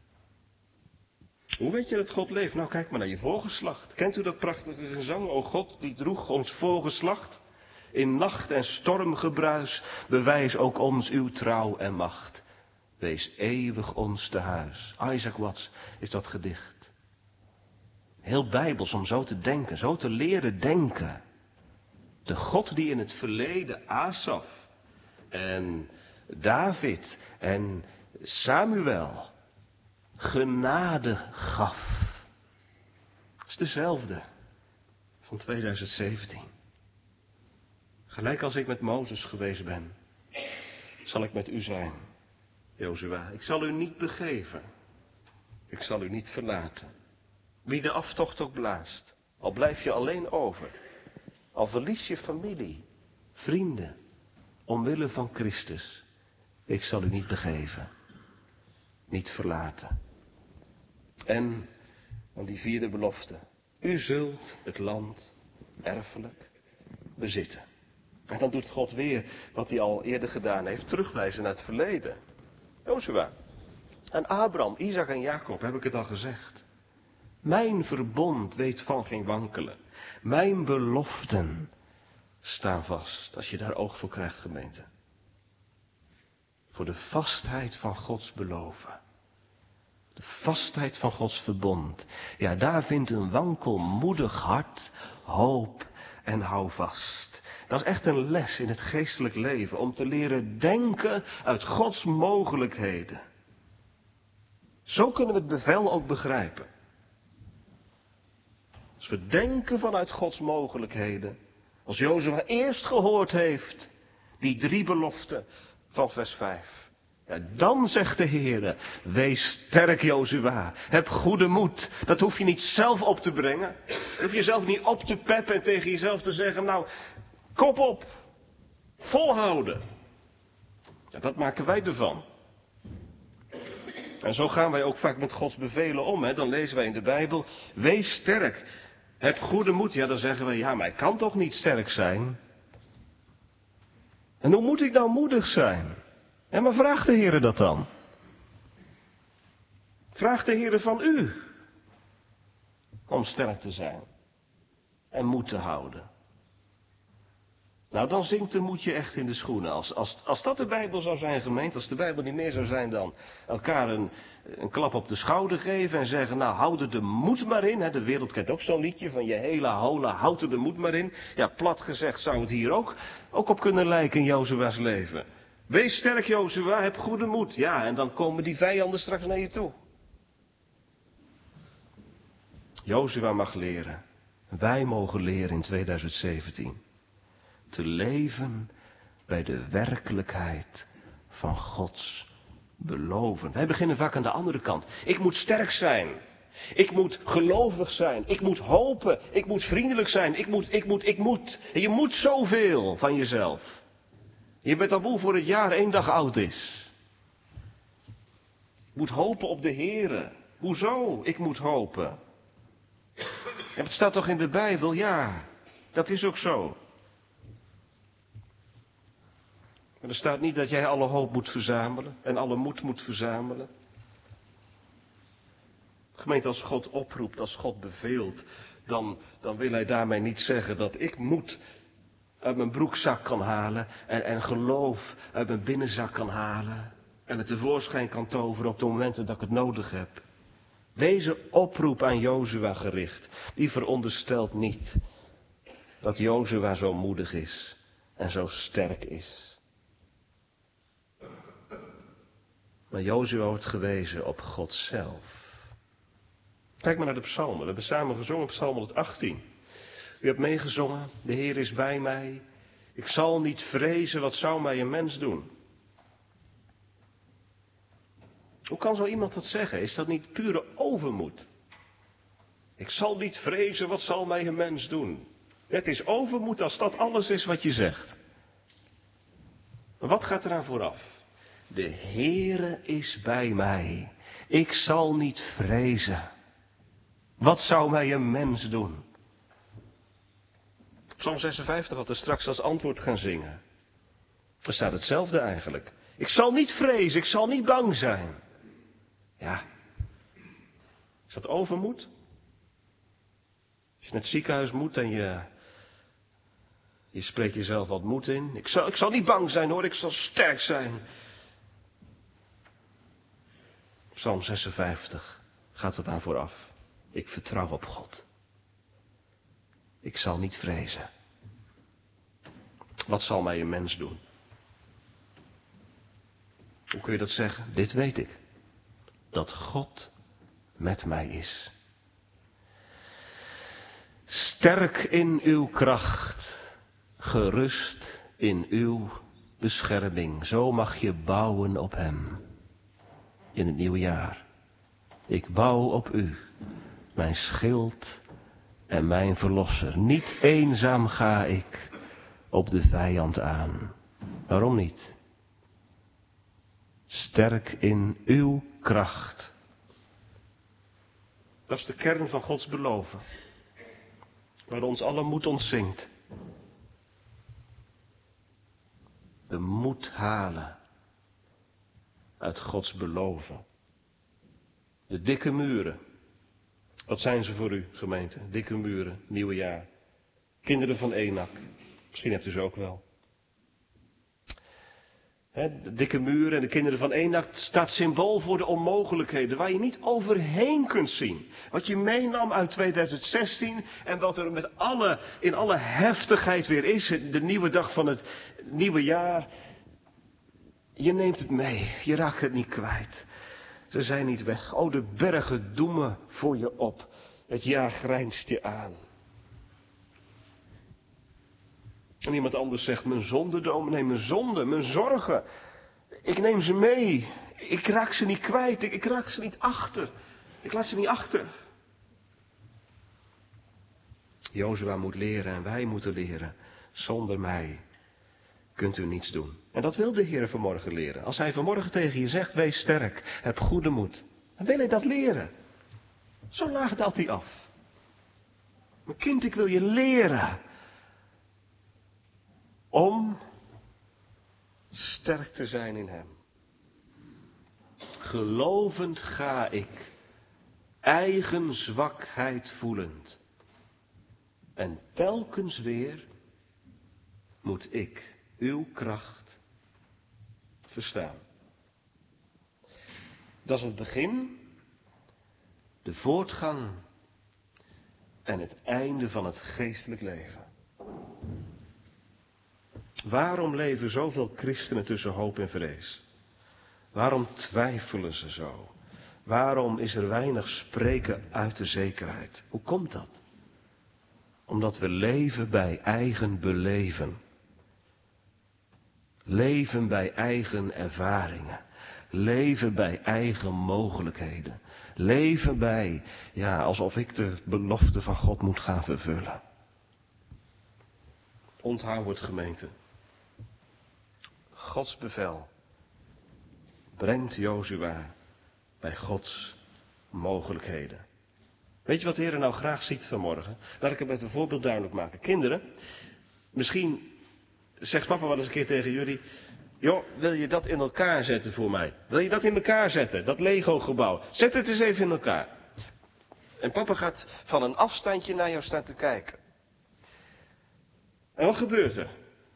Hoe weet je dat God leeft? Nou, kijk maar naar je voorgeslacht. Kent u dat prachtige gezang? O God, die droeg ons voorgeslacht. In nacht en stormgebruis, bewijs ook ons uw trouw en macht. Wees eeuwig ons te huis. Isaac Watts is dat gedicht. Heel bijbels om zo te denken, zo te leren denken. De God die in het verleden Asaf en David en Samuel genade gaf. Het is dezelfde van 2017. Gelijk als ik met Mozes geweest ben, zal ik met u zijn, Jozua. Ik zal u niet begeven. Ik zal u niet verlaten. Wie de aftocht ook blaast, al blijf je alleen over, al verlies je familie, vrienden, omwille van Christus, ik zal u niet begeven, niet verlaten. En dan die vierde belofte, u zult het land erfelijk bezitten. En dan doet God weer wat hij al eerder gedaan heeft, terugwijzen naar het verleden. Jozua, aan Abraham, Isaac en Jacob heb ik het al gezegd. Mijn verbond weet van geen wankelen. Mijn beloften staan vast. Als je daar oog voor krijgt, gemeente. Voor de vastheid van Gods beloven. De vastheid van Gods verbond. Ja, daar vindt een wankelmoedig hart hoop en houvast. Dat is echt een les in het geestelijk leven. Om te leren denken uit Gods mogelijkheden. Zo kunnen we het bevel ook begrijpen. Als we denken vanuit Gods mogelijkheden. Als Jozua eerst gehoord heeft die 3 beloften van vers 5. Ja, dan zegt de Heer, wees sterk Jozua. Heb goede moed. Dat hoef je niet zelf op te brengen. Dat hoef je zelf niet op te peppen en tegen jezelf te zeggen, nou, kop op. Volhouden. Ja, dat maken wij ervan. En zo gaan wij ook vaak met Gods bevelen om. Hè? Dan lezen wij in de Bijbel, wees sterk. Heb goede moed. Ja, dan zeggen we, ja, maar ik kan toch niet sterk zijn? En hoe moet ik nou moedig zijn? En maar vraagt de Heer dat dan? Vraagt de Heer van u om sterk te zijn en moed te houden. Nou, dan zinkt de moed je echt in de schoenen. Als dat de Bijbel zou zijn, gemeente, als de Bijbel niet meer zou zijn dan elkaar een klap op de schouder geven en zeggen, nou, houd er de moed maar in. Hè. De wereld kent ook zo'n liedje van je hele hola, houd er de moed maar in. Ja, plat gezegd zou het hier ook op kunnen lijken in Jozua's leven. Wees sterk, Jozua, heb goede moed. Ja, en dan komen die vijanden straks naar je toe. Jozua mag leren. Wij mogen leren in 2017. Te leven bij de werkelijkheid van Gods beloven. Wij beginnen vaak aan de andere kant. Ik moet sterk zijn. Ik moet gelovig zijn. Ik moet hopen. Ik moet vriendelijk zijn. Ik moet. En je moet zoveel van jezelf. Je bent al moe voor het jaar 1 dag oud is. Ik moet hopen op de Here. Hoezo? Ik moet hopen. En het staat toch in de Bijbel? Ja, dat is ook zo. Maar er staat niet dat jij alle hoop moet verzamelen en alle moed moet verzamelen. Gemeente, als God oproept, als God beveelt, dan wil hij daarmee niet zeggen dat ik moed uit mijn broekzak kan halen en geloof uit mijn binnenzak kan halen en het tevoorschijn kan toveren op de momenten dat ik het nodig heb. Deze oproep aan Jozua gericht, die veronderstelt niet dat Jozua zo moedig is en zo sterk is. Maar Jozua wordt gewezen op God zelf. Kijk maar naar de psalmen. We hebben samen gezongen op psalm 118. U hebt meegezongen, de Heer is bij mij. Ik zal niet vrezen, wat zou mij een mens doen? Hoe kan zo iemand dat zeggen? Is dat niet pure overmoed? Ik zal niet vrezen, wat zal mij een mens doen? Het is overmoed als dat alles is wat je zegt. Maar wat gaat eraan vooraf? De Heere is bij mij. Ik zal niet vrezen. Wat zou mij een mens doen? Psalm 56 had er straks als antwoord gaan zingen. Er staat hetzelfde eigenlijk. Ik zal niet vrezen, ik zal niet bang zijn. Ja. Is dat overmoed? Als je naar het ziekenhuis moet en je spreekt jezelf wat moed in. Ik zal niet bang zijn hoor, ik zal sterk zijn. Psalm 56 gaat het aan vooraf. Ik vertrouw op God. Ik zal niet vrezen. Wat zal mij een mens doen? Hoe kun je dat zeggen? Dit weet ik. Dat God met mij is. Sterk in uw kracht. Gerust in uw bescherming. Zo mag je bouwen op hem. In het nieuwe jaar. Ik bouw op u. Mijn schild en mijn verlosser. Niet eenzaam ga ik op de vijand aan. Waarom niet? Sterk in uw kracht. Dat is de kern van Gods beloven. Waar ons alle moed ontzinkt. De moed halen uit Gods beloven. De dikke muren. Wat zijn ze voor u, gemeente? Dikke muren, nieuwe jaar. Kinderen van Enak. Misschien hebt u ze ook wel. De dikke muren en de kinderen van Enak staat symbool voor de onmogelijkheden waar je niet overheen kunt zien. Wat je meenam uit 2016 en wat er in alle heftigheid weer is, de nieuwe dag van het nieuwe jaar. Je neemt het mee, je raakt het niet kwijt. Ze zijn niet weg. O, de bergen doemen voor je op. Het jaar grijnst je aan. En iemand anders zegt, mijn zonde, dominee, mijn zonde, mijn zorgen. Ik neem ze mee. Ik raak ze niet kwijt. Ik raak ze niet achter. Ik laat ze niet achter. Jozua moet leren en wij moeten leren. Zonder mij kunt u niets doen. En dat wil de Heer vanmorgen leren. Als hij vanmorgen tegen je zegt, wees sterk, heb goede moed. Dan wil hij dat leren. Zo laag daalt hij af. Mijn kind, ik wil je leren. Om sterk te zijn in hem. Gelovend ga ik, eigen zwakheid voelend. En telkens weer moet ik uw kracht verstaan. Dat is het begin, de voortgang en het einde van het geestelijk leven. Waarom leven zoveel christenen tussen hoop en vrees? Waarom twijfelen ze zo? Waarom is er weinig spreken uit de zekerheid? Hoe komt dat? Omdat we leven bij eigen beleven. Leven bij eigen ervaringen. Leven bij eigen mogelijkheden. Leven bij, alsof ik de belofte van God moet gaan vervullen. Onthoud het, gemeente. Gods bevel brengt Jozua bij Gods mogelijkheden. Weet je wat de Heer nou graag ziet vanmorgen? Laat ik het met een voorbeeld duidelijk maken. Kinderen, misschien zegt papa wel eens een keer tegen jullie, joh, wil je dat in elkaar zetten voor mij? Wil je dat in elkaar zetten, dat Lego-gebouw? Zet het eens even in elkaar. En papa gaat van een afstandje naar jou staan te kijken. En wat gebeurt er?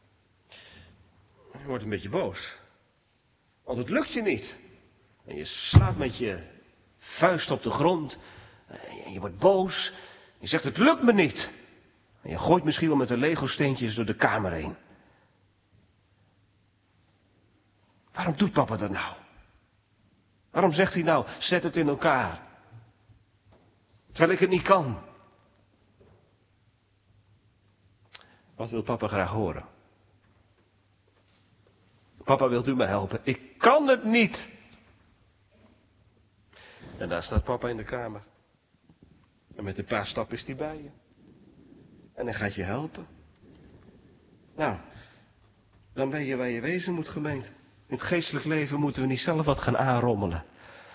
Je wordt een beetje boos. Want het lukt je niet. En je slaat met je vuist op de grond. En je wordt boos. Je zegt, het lukt me niet. En je gooit misschien wel met de Lego-steentjes door de kamer heen. Waarom doet papa dat nou? Waarom zegt hij nou, zet het in elkaar? Terwijl ik het niet kan. Wat wil papa graag horen? Papa, wilt u me helpen? Ik kan het niet. En daar staat papa in de kamer. En met een paar stappen is hij bij je. En hij gaat je helpen. Nou, Dan ben je waar je wezen moet, gemeente. In het geestelijk leven moeten we niet zelf wat gaan aanrommelen.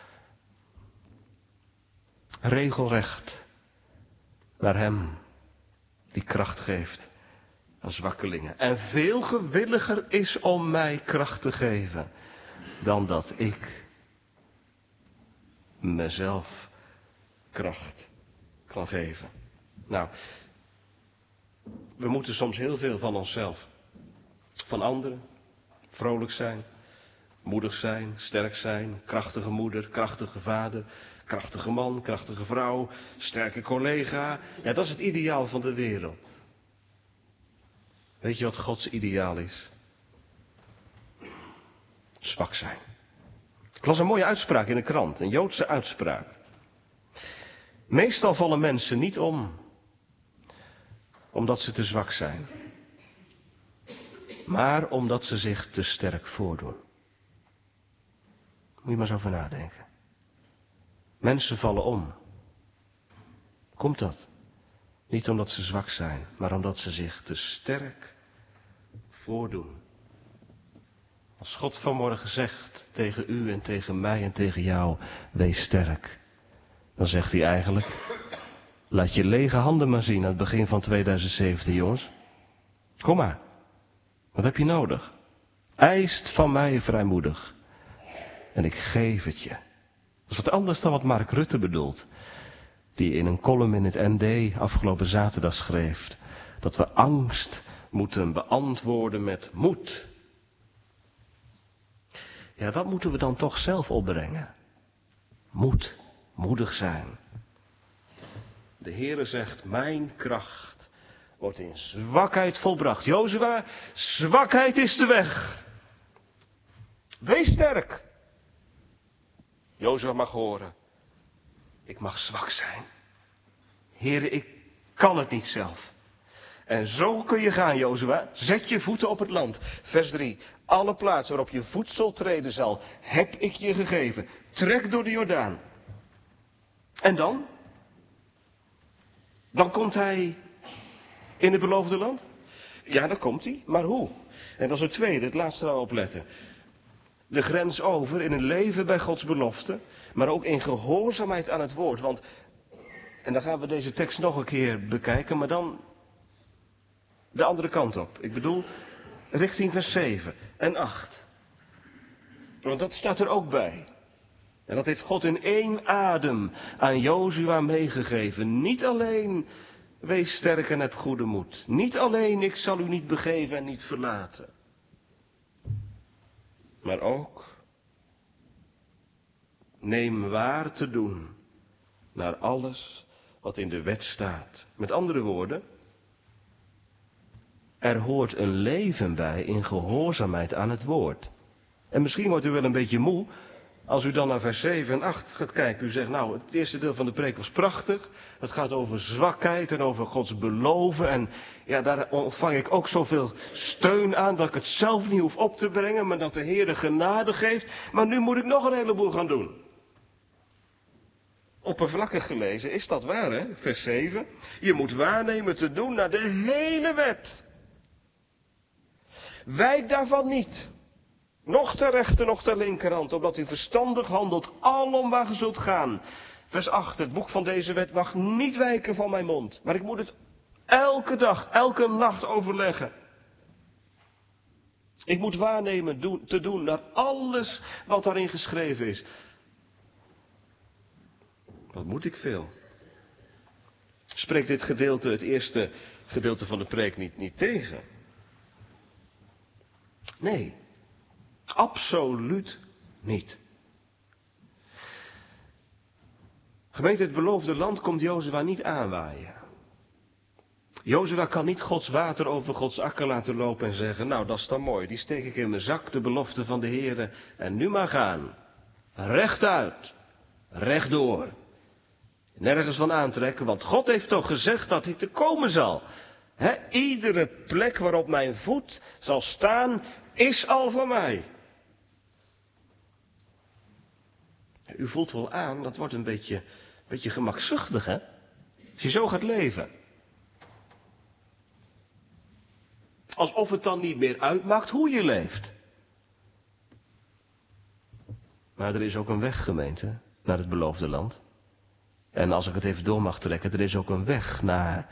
Regelrecht naar hem die kracht geeft aan zwakkelingen. En veel gewilliger is om mij kracht te geven dan dat ik mezelf kracht kan geven. Nou, we moeten soms heel veel van onszelf, van anderen, vrolijk zijn, moedig zijn, sterk zijn, krachtige moeder, krachtige vader, krachtige man, krachtige vrouw, sterke collega. Ja, dat is het ideaal van de wereld. Weet je wat Gods ideaal is? Zwak zijn. Ik las een mooie uitspraak in de krant, een Joodse uitspraak. Meestal vallen mensen niet om, omdat ze te zwak zijn, maar omdat ze zich te sterk voordoen. Moet je maar eens over nadenken. Mensen vallen om. Komt dat? Niet omdat ze zwak zijn, maar omdat ze zich te sterk voordoen. Als God vanmorgen zegt tegen u en tegen mij en tegen jou, wees sterk. Dan zegt hij eigenlijk, laat je lege handen maar zien aan het begin van 2017, jongens. Kom maar. Wat heb je nodig? Eist van mij vrijmoedig. En ik geef het je. Dat is wat anders dan wat Mark Rutte bedoelt. Die in een column in het ND afgelopen zaterdag schreef. Dat we angst moeten beantwoorden met moed. Ja, dat moeten we dan toch zelf opbrengen. Moed, moedig zijn. De Heere zegt, mijn kracht wordt in zwakheid volbracht. Jozua, zwakheid is de weg. Wees sterk. Jozua mag horen. Ik mag zwak zijn. Heere, ik kan het niet zelf. En zo kun je gaan, Jozua. Zet je voeten op het land. Vers 3. Alle plaatsen waarop je voet zult treden zal, heb ik je gegeven. Trek door de Jordaan. En dan? Dan komt hij in het beloofde land? Ja, dan komt hij. Maar hoe? En dat is het tweede, het laatste waar we op letten. De grens over in een leven bij Gods belofte, maar ook in gehoorzaamheid aan het woord. Want, en dan gaan we deze tekst nog een keer bekijken, maar dan de andere kant op. Ik bedoel, richting vers 7 en 8. Want dat staat er ook bij. En dat heeft God in één adem aan Jozua meegegeven. Niet alleen, wees sterk en heb goede moed. Niet alleen, ik zal u niet begeven en niet verlaten. Maar ook, neem waar te doen naar alles wat in de wet staat. Met andere woorden, er hoort een leven bij in gehoorzaamheid aan het woord. En misschien wordt u wel een beetje moe als u dan naar vers 7 en 8 gaat kijken. U zegt, nou, het eerste deel van de preek was prachtig. Het gaat over zwakheid en over Gods beloven. En ja, daar ontvang ik ook zoveel steun aan dat ik het zelf niet hoef op te brengen, maar dat de Heer de genade geeft. Maar nu moet ik nog een heleboel gaan doen. Oppervlakkig gelezen is dat waar, hè? Vers 7. Je moet waarnemen te doen naar de hele wet. Wijk daarvan niet. Nog ter rechter, nog ter linkerhand, opdat u verstandig handelt, alom waar ge zult gaan. Vers 8, het boek van deze wet mag niet wijken van mijn mond, maar ik moet het elke dag, elke nacht overleggen. Ik moet waarnemen te doen naar alles wat daarin geschreven is. Wat moet ik veel? Spreekt dit gedeelte, het eerste gedeelte van de preek niet tegen? Nee. Absoluut niet. Gemeente, het beloofde land komt Jozua niet aanwaaien. Jozua kan niet Gods water over Gods akker laten lopen en zeggen, nou dat is dan mooi, die steek ik in mijn zak, de belofte van de Heere, en nu maar gaan. Rechtuit, rechtdoor. Nergens van aantrekken, want God heeft toch gezegd dat hij te komen zal. Iedere plek waarop mijn voet zal staan, is al van mij. U voelt wel aan, dat wordt een beetje gemakzuchtig, hè? Als je zo gaat leven. Alsof het dan niet meer uitmaakt hoe je leeft. Maar er is ook een weg, gemeente, naar het beloofde land. En als ik het even door mag trekken, er is ook een weg naar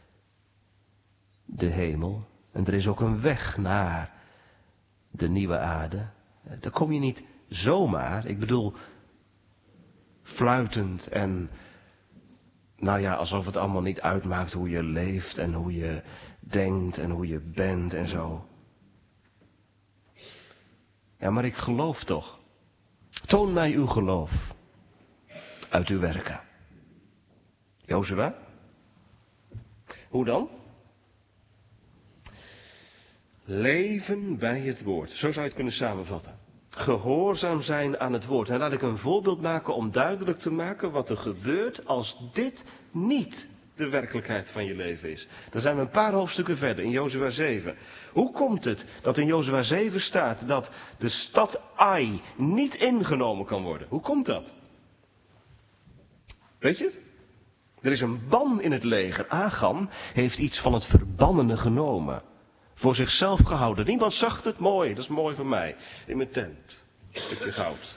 de hemel. En er is ook een weg naar de nieuwe aarde. Daar kom je niet zomaar, ik bedoel, fluitend en, nou ja, alsof het allemaal niet uitmaakt hoe je leeft en hoe je denkt en hoe je bent en zo. Ja, maar ik geloof toch. Toon mij uw geloof uit uw werken. Jozua? Hoe dan? Leven bij het woord. Zo zou je het kunnen samenvatten. Gehoorzaam zijn aan het woord. En laat ik een voorbeeld maken om duidelijk te maken wat er gebeurt als dit niet de werkelijkheid van je leven is. Dan zijn we een paar hoofdstukken verder in Jozua 7. Hoe komt het dat in Jozua 7 staat dat de stad Ai niet ingenomen kan worden? Hoe komt dat? Weet je het? Er is een ban in het leger. Agam heeft iets van het verbannene genomen. Voor zichzelf gehouden. Niemand zag het, mooi. Dat is mooi voor mij. In mijn tent. Een stukje goud.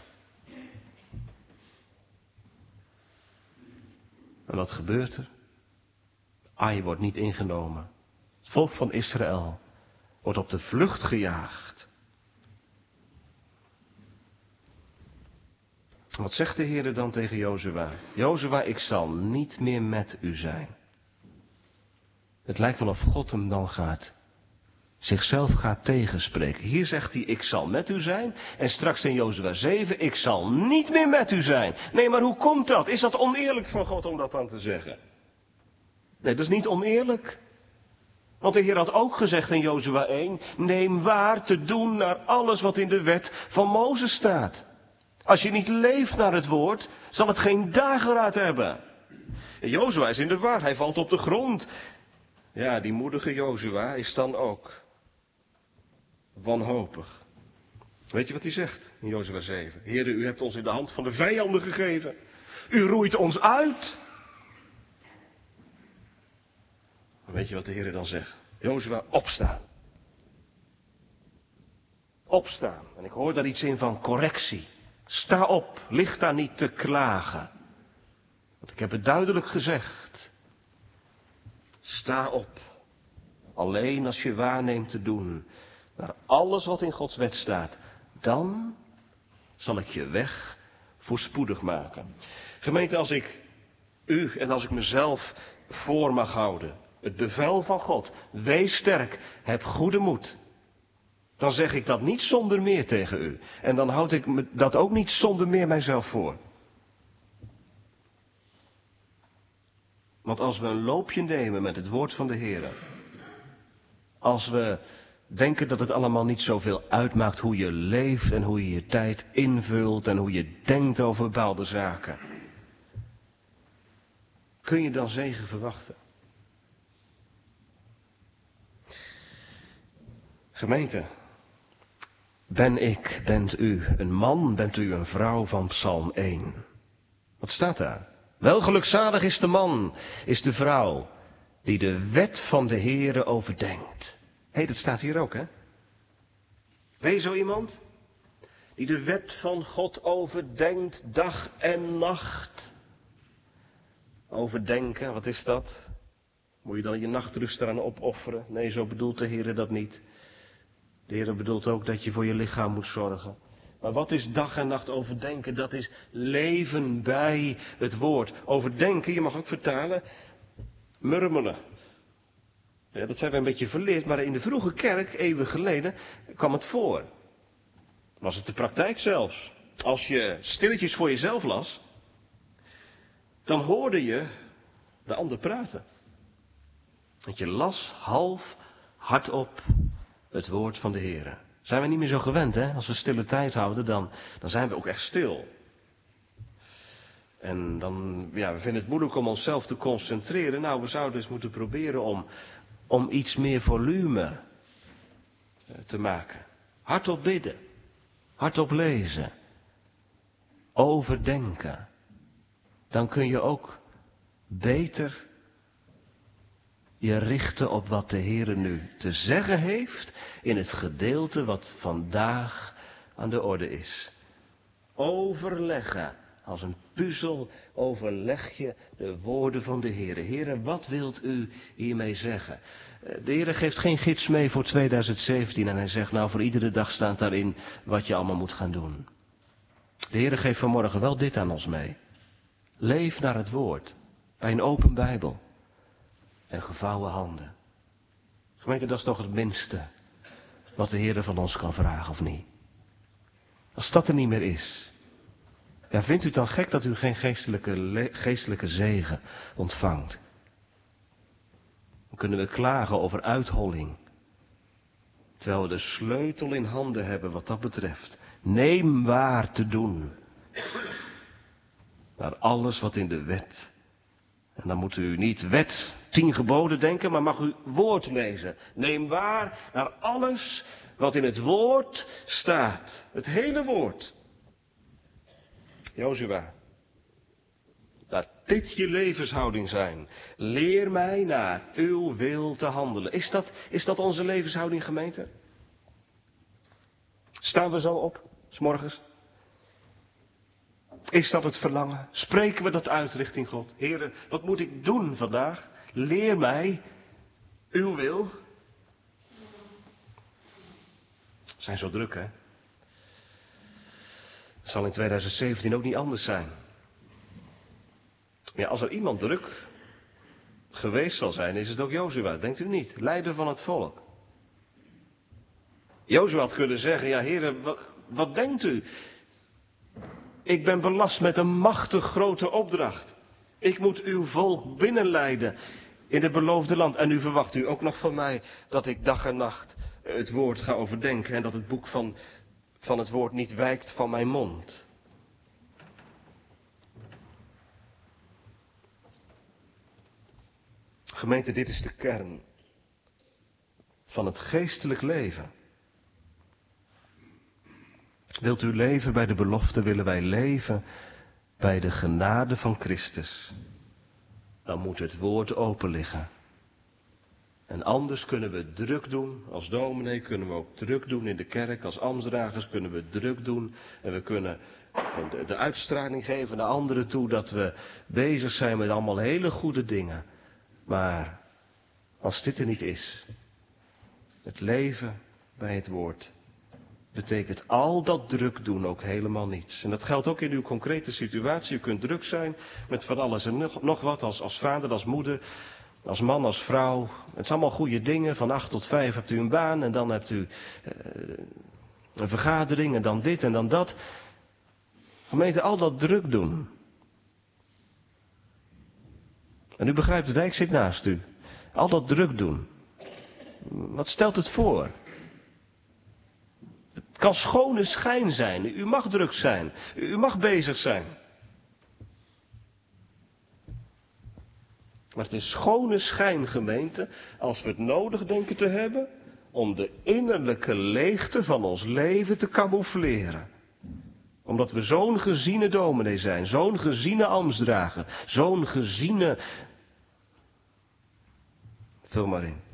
En wat gebeurt er? Ai wordt niet ingenomen. Het volk van Israël wordt op de vlucht gejaagd. Wat zegt de Heer dan tegen Jozua? Jozua, ik zal niet meer met u zijn. Het lijkt wel of God hem dan zichzelf gaat tegenspreken. Hier zegt hij, ik zal met u zijn. En straks in Jozua 7, ik zal niet meer met u zijn. Nee, maar hoe komt dat? Is dat oneerlijk van God om dat dan te zeggen? Nee, dat is niet oneerlijk. Want de Heer had ook gezegd in Jozua 1, neem waar te doen naar alles wat in de wet van Mozes staat. Als je niet leeft naar het woord, zal het geen dageraad hebben. En Jozua is in de war, hij valt op de grond. Ja, die moedige Jozua is dan ook wanhopig. Weet je wat hij zegt in Jozua 7? Heere, u hebt ons in de hand van de vijanden gegeven. U roeit ons uit. Weet je wat de Heer dan zegt? Jozua, opstaan. Opstaan. En ik hoor daar iets in van correctie. Sta op, lig daar niet te klagen. Want ik heb het duidelijk gezegd. Sta op. Alleen als je waarneemt te doen naar alles wat in Gods wet staat, dan zal ik je weg voorspoedig maken. Gemeente, als ik u en als ik mezelf voor mag houden, het bevel van God, wees sterk, heb goede moed. Dan zeg ik dat niet zonder meer tegen u. En dan houd ik me dat ook niet zonder meer mijzelf voor. Want als we een loopje nemen met het woord van de Heer, als we denken dat het allemaal niet zoveel uitmaakt hoe je leeft en hoe je je tijd invult en hoe je denkt over bepaalde zaken, kun je dan zegen verwachten? Gemeente, bent u een man, bent u een vrouw van Psalm 1? Wat staat daar? Wel gelukzalig is de man, is de vrouw, die de wet van de Heere overdenkt. Hé, dat staat hier ook, hè? Ben je zo iemand? Die de wet van God overdenkt, dag en nacht. Overdenken, wat is dat? Moet je dan je nachtrust eraan opofferen? Nee, zo bedoelt de Heere dat niet. De Heere bedoelt ook dat je voor je lichaam moet zorgen. Maar wat is dag en nacht overdenken? Dat is leven bij het woord. Overdenken, je mag ook vertalen, murmelen. Ja, dat zijn we een beetje verleerd, maar in de vroege kerk, eeuwen geleden, kwam het voor. Was het de praktijk zelfs. Als je stilletjes voor jezelf las, dan hoorde je de ander praten. Want je las half hardop het woord van de Heer. Zijn we niet meer zo gewend, hè? Als we stille tijd houden, dan zijn we ook echt stil. En dan, ja, we vinden het moeilijk om onszelf te concentreren. Nou, we zouden dus moeten proberen om iets meer volume te maken. Hardop bidden. Hardop lezen. Overdenken. Dan kun je ook beter je richten op wat de Heere nu te zeggen heeft in het gedeelte wat vandaag aan de orde is. Overleggen. Als een puzzel overleg je de woorden van de Heere. Heere, wat wilt u hiermee zeggen? De Heere geeft geen gids mee voor 2017 en hij zegt, nou, voor iedere dag staat daarin wat je allemaal moet gaan doen. De Heere geeft vanmorgen wel dit aan ons mee. Leef naar het woord, bij een open Bijbel en gevouwen handen. Gemeente, dat is toch het minste wat de Heere van ons kan vragen, of niet? Als dat er niet meer is, ja, vindt u het dan gek dat u geen geestelijke zegen ontvangt? Dan kunnen we klagen over uitholling, terwijl we de sleutel in handen hebben wat dat betreft. Neem waar te doen naar alles wat in de wet. En dan moet u niet wet 10 geboden denken, maar mag u woord lezen. Neem waar naar alles wat in het woord staat. Het hele woord. Jozua, laat dit je levenshouding zijn. Leer mij naar uw wil te handelen. Is dat onze levenshouding, gemeente? Staan we zo op, 's morgens? Is dat het verlangen? Spreken we dat uit richting God? Heere, wat moet ik doen vandaag? Leer mij uw wil. We zijn zo druk, hè? Het zal in 2017 ook niet anders zijn. Ja, als er iemand druk geweest zal zijn, is het ook Jozua, denkt u niet? Leider van het volk. Jozua had kunnen zeggen, ja, Heere, wat denkt u? Ik ben belast met een machtig grote opdracht. Ik moet uw volk binnenleiden in het beloofde land. En nu verwacht u ook nog van mij dat ik dag en nacht het woord ga overdenken. En dat het boek van het woord niet wijkt van mijn mond. Gemeente, dit is de kern van het geestelijk leven. Wilt u leven bij de belofte, willen wij leven bij de genade van Christus. Dan moet het woord open liggen. En anders kunnen we druk doen, als dominee kunnen we ook druk doen in de kerk, als ambtsdragers kunnen we druk doen. En we kunnen de uitstraling geven naar anderen toe dat we bezig zijn met allemaal hele goede dingen. Maar als dit er niet is, het leven bij het woord, betekent al dat druk doen ook helemaal niets. En dat geldt ook in uw concrete situatie. U kunt druk zijn met van alles en nog wat, als vader, als moeder, als man, als vrouw. Het zijn allemaal goede dingen. Van 8 tot 5 hebt u een baan en dan hebt u een vergadering en dan dit en dan dat. Gemeente, al dat druk doen. En u begrijpt het, ik zit naast u. Al dat druk doen. Wat stelt het voor? Het kan schone schijn zijn. U mag druk zijn. U mag bezig zijn. Maar het is schone schijn, gemeente, als we het nodig denken te hebben om de innerlijke leegte van ons leven te camoufleren. Omdat we zo'n geziene dominee zijn, zo'n geziene ambtsdrager, zo'n geziene... Vul maar in.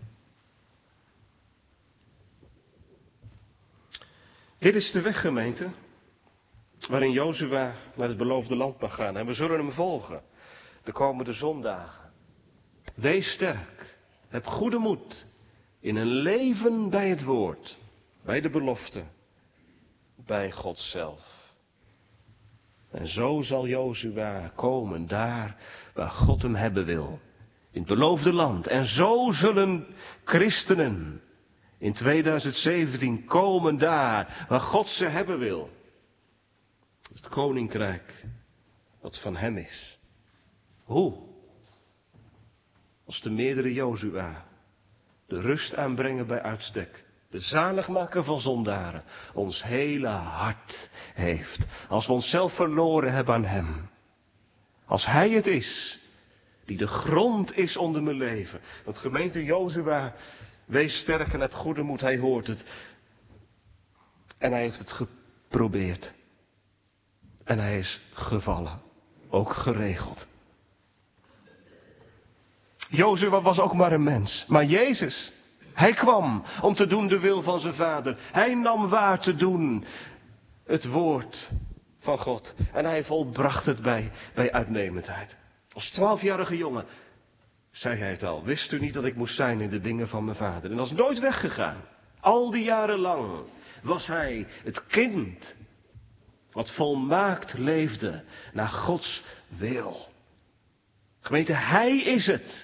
Dit is de weg, gemeente, waarin Jozua naar het beloofde land mag gaan. En we zullen hem volgen de komende zondagen. Wees sterk, heb goede moed in een leven bij het woord, bij de belofte, bij God zelf. En zo zal Jozua komen daar waar God hem hebben wil, in het beloofde land. En zo zullen christenen in 2017 komen daar waar God ze hebben wil. Het koninkrijk wat van hem is. Hoe? Als de meerdere Jozua de rust aanbrengen bij uitstek. De zaligmaker van zondaren ons hele hart heeft. Als we onszelf verloren hebben aan hem. Als hij het is die de grond is onder mijn leven. Want gemeente Jozua, wees sterk en heb goede moed, hij hoort het. En hij heeft het geprobeerd. En hij is gevallen. Ook geregeld. Jozua was ook maar een mens. Maar Jezus, hij kwam om te doen de wil van zijn vader. Hij nam waar te doen het woord van God. En hij volbracht het bij uitnemendheid. Als 12-jarige jongen zei hij het al. Wist u niet dat ik moest zijn in de dingen van mijn vader? En dat is nooit weggegaan. Al die jaren lang was hij het kind wat volmaakt leefde naar Gods wil. Gemeente, hij is het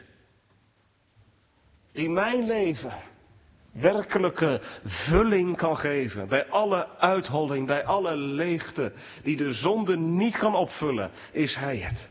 die mijn leven werkelijke vulling kan geven. Bij alle uitholling, bij alle leegte die de zonde niet kan opvullen, is hij het.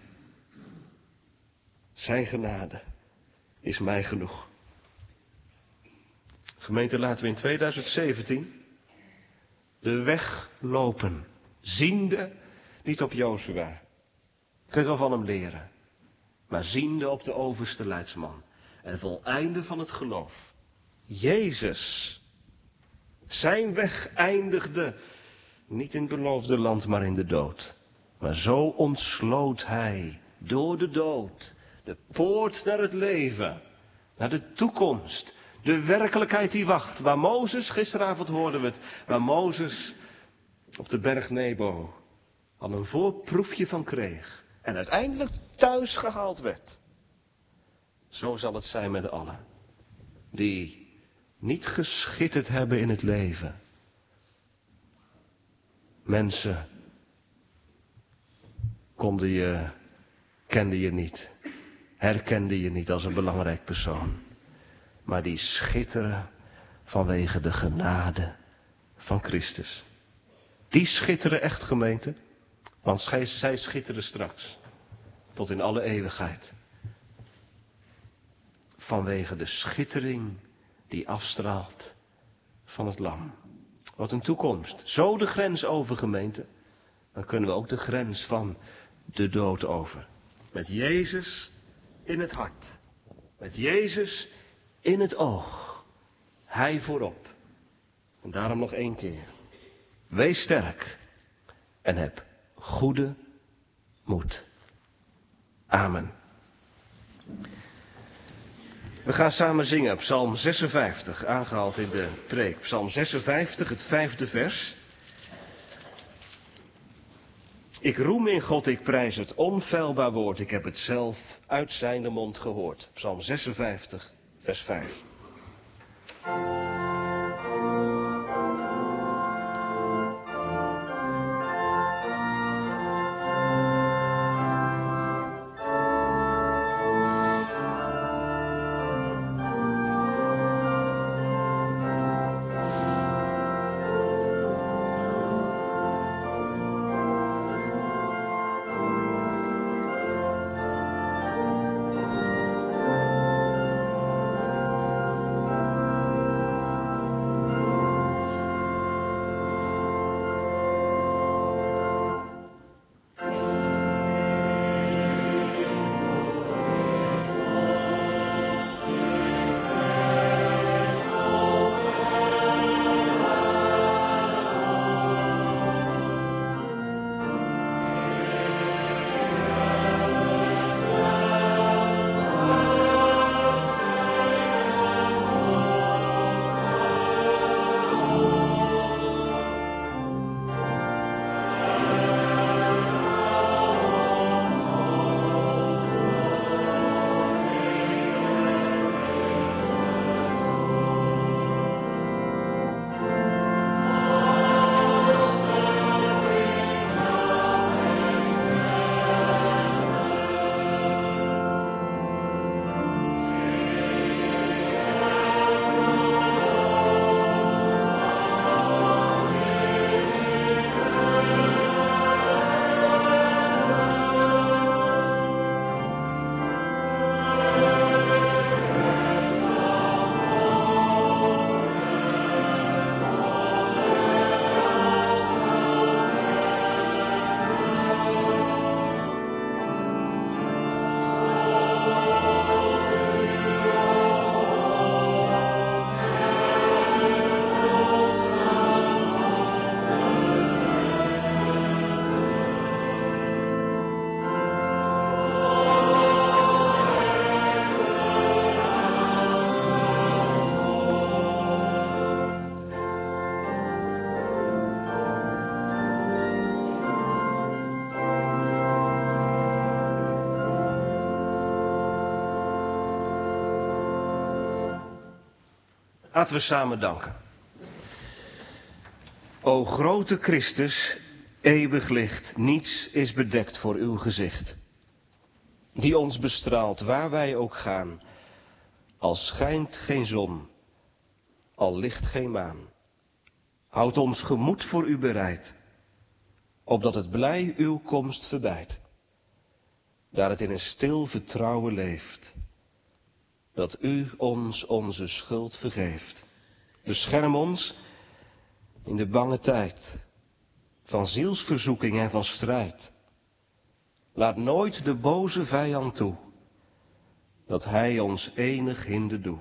Zijn genade is mij genoeg. Gemeente, laten we in 2017 de weg lopen, ziende niet op Jozua. Je kunt wel van hem leren, maar ziende op de overste leidsman en voleinde van het geloof. Jezus, zijn weg eindigde niet in het beloofde land, maar in de dood. Maar zo ontsloot hij door de dood de poort naar het leven, naar de toekomst, de werkelijkheid die wacht. Waar Mozes, gisteravond hoorden we het, waar Mozes op de berg Nebo al een voorproefje van kreeg en uiteindelijk thuis gehaald werd. Zo zal het zijn met allen die niet geschitterd hebben in het leven. Mensen kenden je niet, herkenden je niet als een belangrijk persoon, maar die schitteren vanwege de genade van Christus. Die schitteren echt, gemeente, want zij schitteren straks tot in alle eeuwigheid. Vanwege de schittering die afstraalt van het lam. Wat een toekomst. Zo de grens over, gemeente. Dan kunnen we ook de grens van de dood over. Met Jezus in het hart. Met Jezus in het oog. Hij voorop. En daarom nog 1 keer. Wees sterk. En heb goede moed. Amen. We gaan samen zingen, Psalm 56, aangehaald in de preek. Psalm 56, het 5e vers. Ik roem in God, ik prijs het onfeilbaar woord. Ik heb het zelf uit zijn mond gehoord. Psalm 56, vers 5. Laten we samen danken. O grote Christus, eeuwig licht, niets is bedekt voor uw gezicht. Die ons bestraalt waar wij ook gaan, al schijnt geen zon, al ligt geen maan. Houd ons gemoed voor u bereid, opdat het blij uw komst verbijt. Daar het in een stil vertrouwen leeft, dat u ons onze schuld vergeeft. Bescherm ons in de bange tijd, van zielsverzoeking en van strijd. Laat nooit de boze vijand toe, dat hij ons enig hinder doet.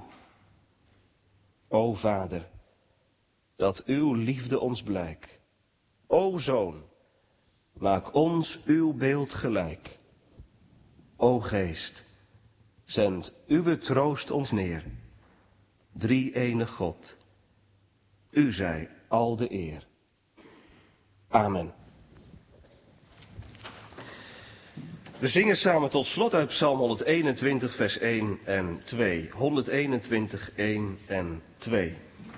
O Vader, dat uw liefde ons blijk. O Zoon, maak ons uw beeld gelijk. O Geest, zend uw troost ons neer. Drie-enig God, u zij al de eer. Amen. We zingen samen tot slot uit Psalm 121, vers 1 en 2. 121, 1 en 2.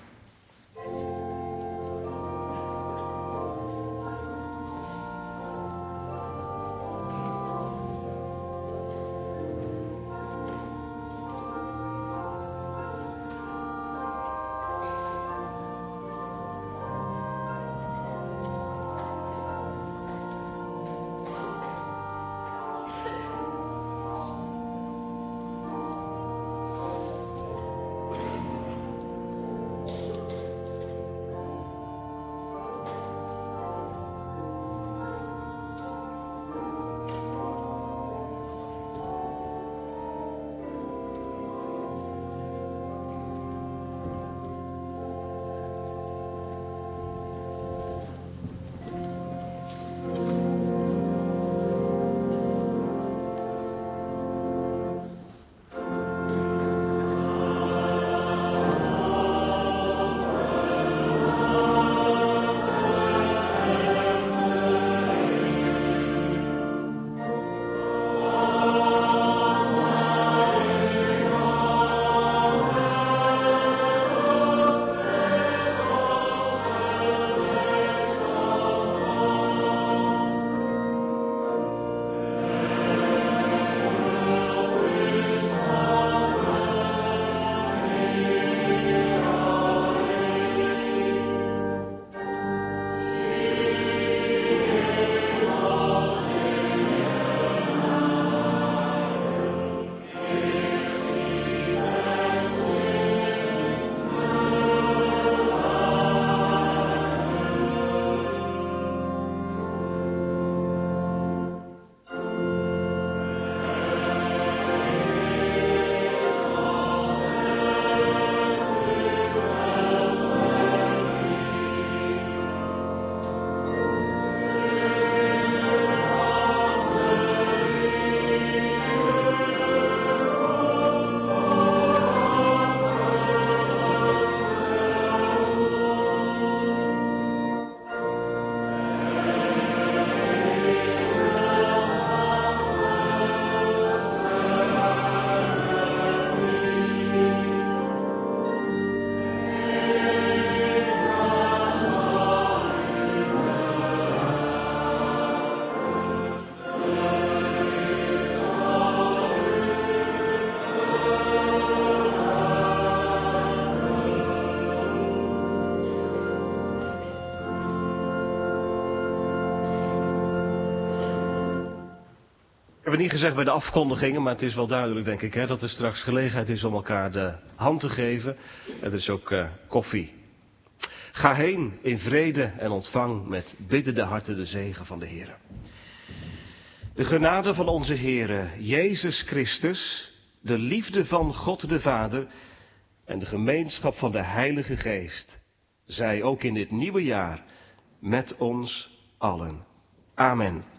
Ik heb het niet gezegd bij de afkondigingen, maar het is wel duidelijk, denk ik, hè, dat er straks gelegenheid is om elkaar de hand te geven. En er is ook koffie. Ga heen in vrede en ontvang met biddende harten de zegen van de Heer. De genade van onze Heere Jezus Christus, de liefde van God de Vader en de gemeenschap van de Heilige Geest, zij ook in dit nieuwe jaar met ons allen. Amen.